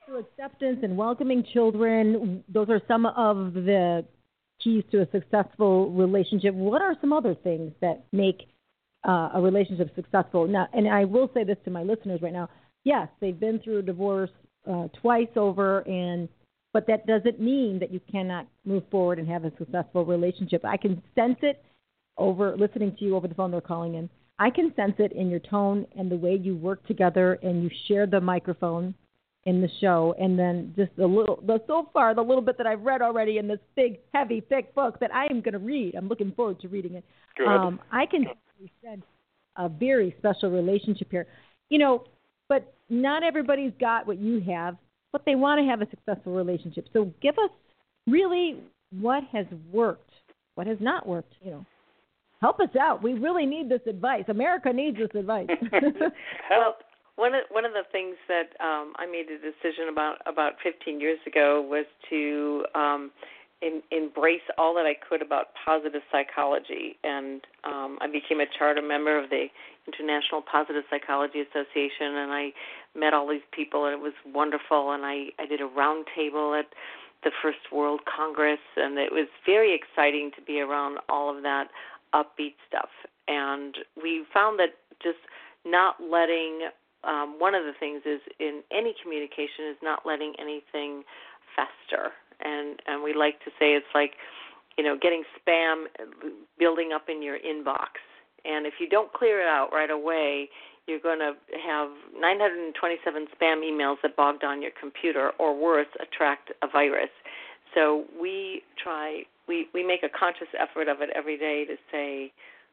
So acceptance and welcoming children, those are some of the keys to a successful relationship. What are some other things that make a relationship successful? Now, and I will say this to my listeners right now. Yes, they've been through a divorce twice over, but that doesn't mean that you cannot move forward and have a successful relationship. I can sense it over listening to you over the phone. They're calling in. I can sense it in your tone and the way you work together and you share the microphone in the show, and then just the little bit that I've read already in this big, heavy, thick book that I am going to read. I'm looking forward to reading it. Good. I can sense a very special relationship here. But not everybody's got what you have, but they want to have a successful relationship. So give us really what has worked, what has not worked. Help us out. We really need this advice. America needs this advice. Well, one of the things that I made a decision about 15 years ago was to embrace all that I could about positive psychology, and I became a charter member of the International Positive Psychology Association, and I met all these people, and it was wonderful, and I did a round table at the First World Congress, and it was very exciting to be around all of that upbeat stuff. And we found that just not letting one of the things is in any communication is not letting anything fester. And we like to say it's like, getting spam building up in your inbox. And if you don't clear it out right away, you're going to have 927 spam emails that bog down your computer, or worse, attract a virus. So we make a conscious effort of it every day to say,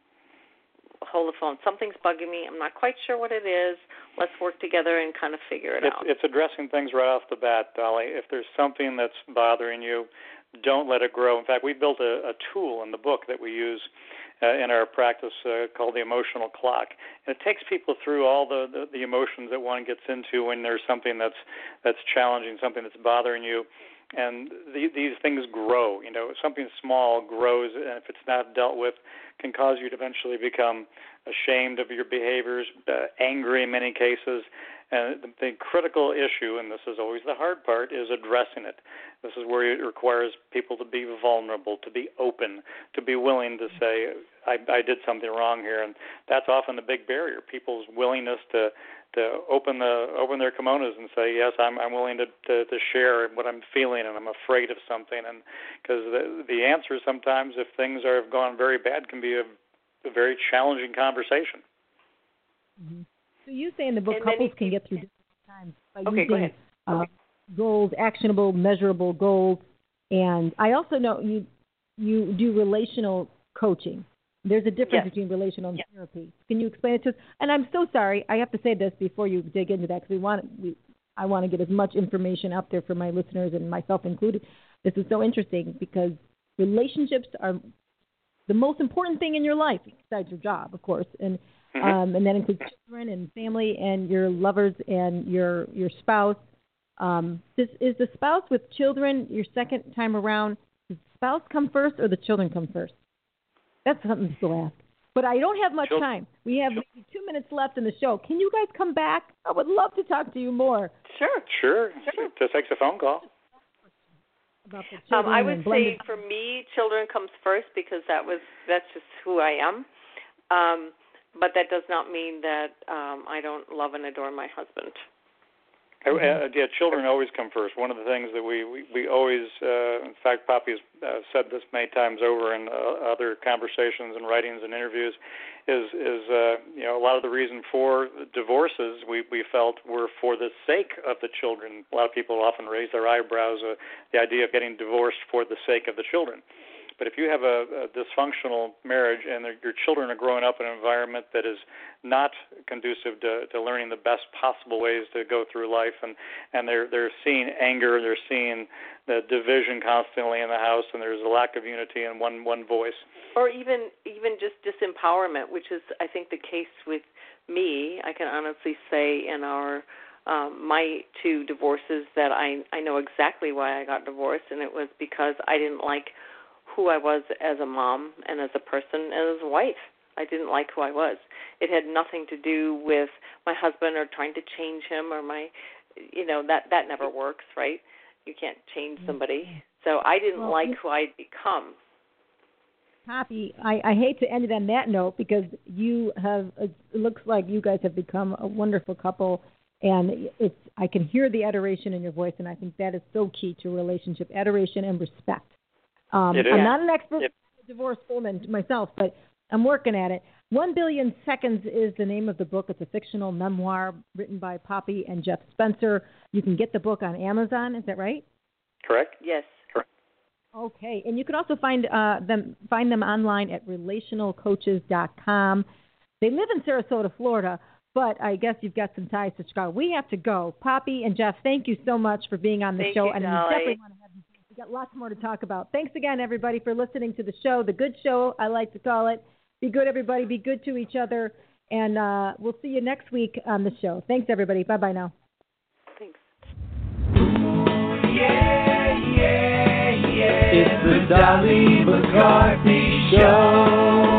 hold the phone. Something's bugging me. I'm not quite sure what it is. Let's work together and kind of figure it out. It's addressing things right off the bat, Dolly. If there's something that's bothering you, don't let it grow. In fact, we built a tool in the book that we use in our practice called the emotional clock. And it takes people through all the emotions that one gets into when there's something that's challenging, something that's bothering you. And these things grow. Something small grows, and if it's not dealt with, can cause you to eventually become ashamed of your behaviors, angry in many cases. And the critical issue, and this is always the hard part, is addressing it. This is where it requires people to be vulnerable, to be open, to be willing to say, I did something wrong here. And that's often the big barrier, people's willingness to open their kimonos and say, yes, I'm willing to share what I'm feeling, and I'm afraid of something. And because the answer sometimes, if things have gone very bad, can be a very challenging conversation. Mm-hmm. So you say in the book, couples can get through difficult times by using goals, actionable, measurable goals. And I also know you do relational coaching. There's a difference between relational and therapy. Can you explain it to us? And I'm so sorry, I have to say this before you dig into that, because I want to get as much information out there for my listeners and myself included. This is so interesting because relationships are the most important thing in your life, besides your job, of course, and that includes children and family and your lovers and your spouse. Is the spouse with children your second time around? Does the spouse come first or the children come first? That's something to still ask. But I don't have much time. We have maybe 2 minutes left in the show. Can you guys come back? I would love to talk to you more. Sure. Just takes a phone call. About the children I would say for me, children comes first because that's just who I am. But that does not mean that I don't love and adore my husband. Children always come first. One of the things that we always, in fact, Poppy has said this many times over in other conversations and writings and interviews, is a lot of the reason for divorces we felt were for the sake of the children. A lot of people often raise their eyebrows at the idea of getting divorced for the sake of the children. But if you have a dysfunctional marriage and your children are growing up in an environment that is not conducive to learning the best possible ways to go through life, and they're seeing anger, they're seeing the division constantly in the house, and there's a lack of unity and one voice. Or even just disempowerment, which is, I think, the case with me. I can honestly say in my two divorces that I know exactly why I got divorced, and it was because I didn't like who I was as a mom and as a person and as a wife. I didn't like who I was. It had nothing to do with my husband or trying to change him or that never works, right? You can't change somebody. So I didn't like who I'd become. Poppy, I hate to end it on that note because it looks like you guys have become a wonderful couple, and I can hear the adoration in your voice, and I think that is so key to a relationship, adoration and respect. I'm not an expert divorce woman myself, but I'm working at it. 1 Billion Seconds is the name of the book. It's a fictional memoir written by Poppy and Jeff Spencer. You can get the book on Amazon. Is that right? Correct. Yes. Correct. Okay, and you can also find them online at relationalcoaches.com. They live in Sarasota, Florida, but I guess you've got some ties to Chicago. We have to go. Poppy and Jeff, thank you so much for being on the show. Thank you, and we definitely want to have you. We've got lots more to talk about. Thanks again, everybody, for listening to the show, the good show, I like to call it. Be good, everybody. Be good to each other. And we'll see you next week on the show. Thanks, everybody. Bye-bye now. Thanks. It's the Dolly McCarthy Show.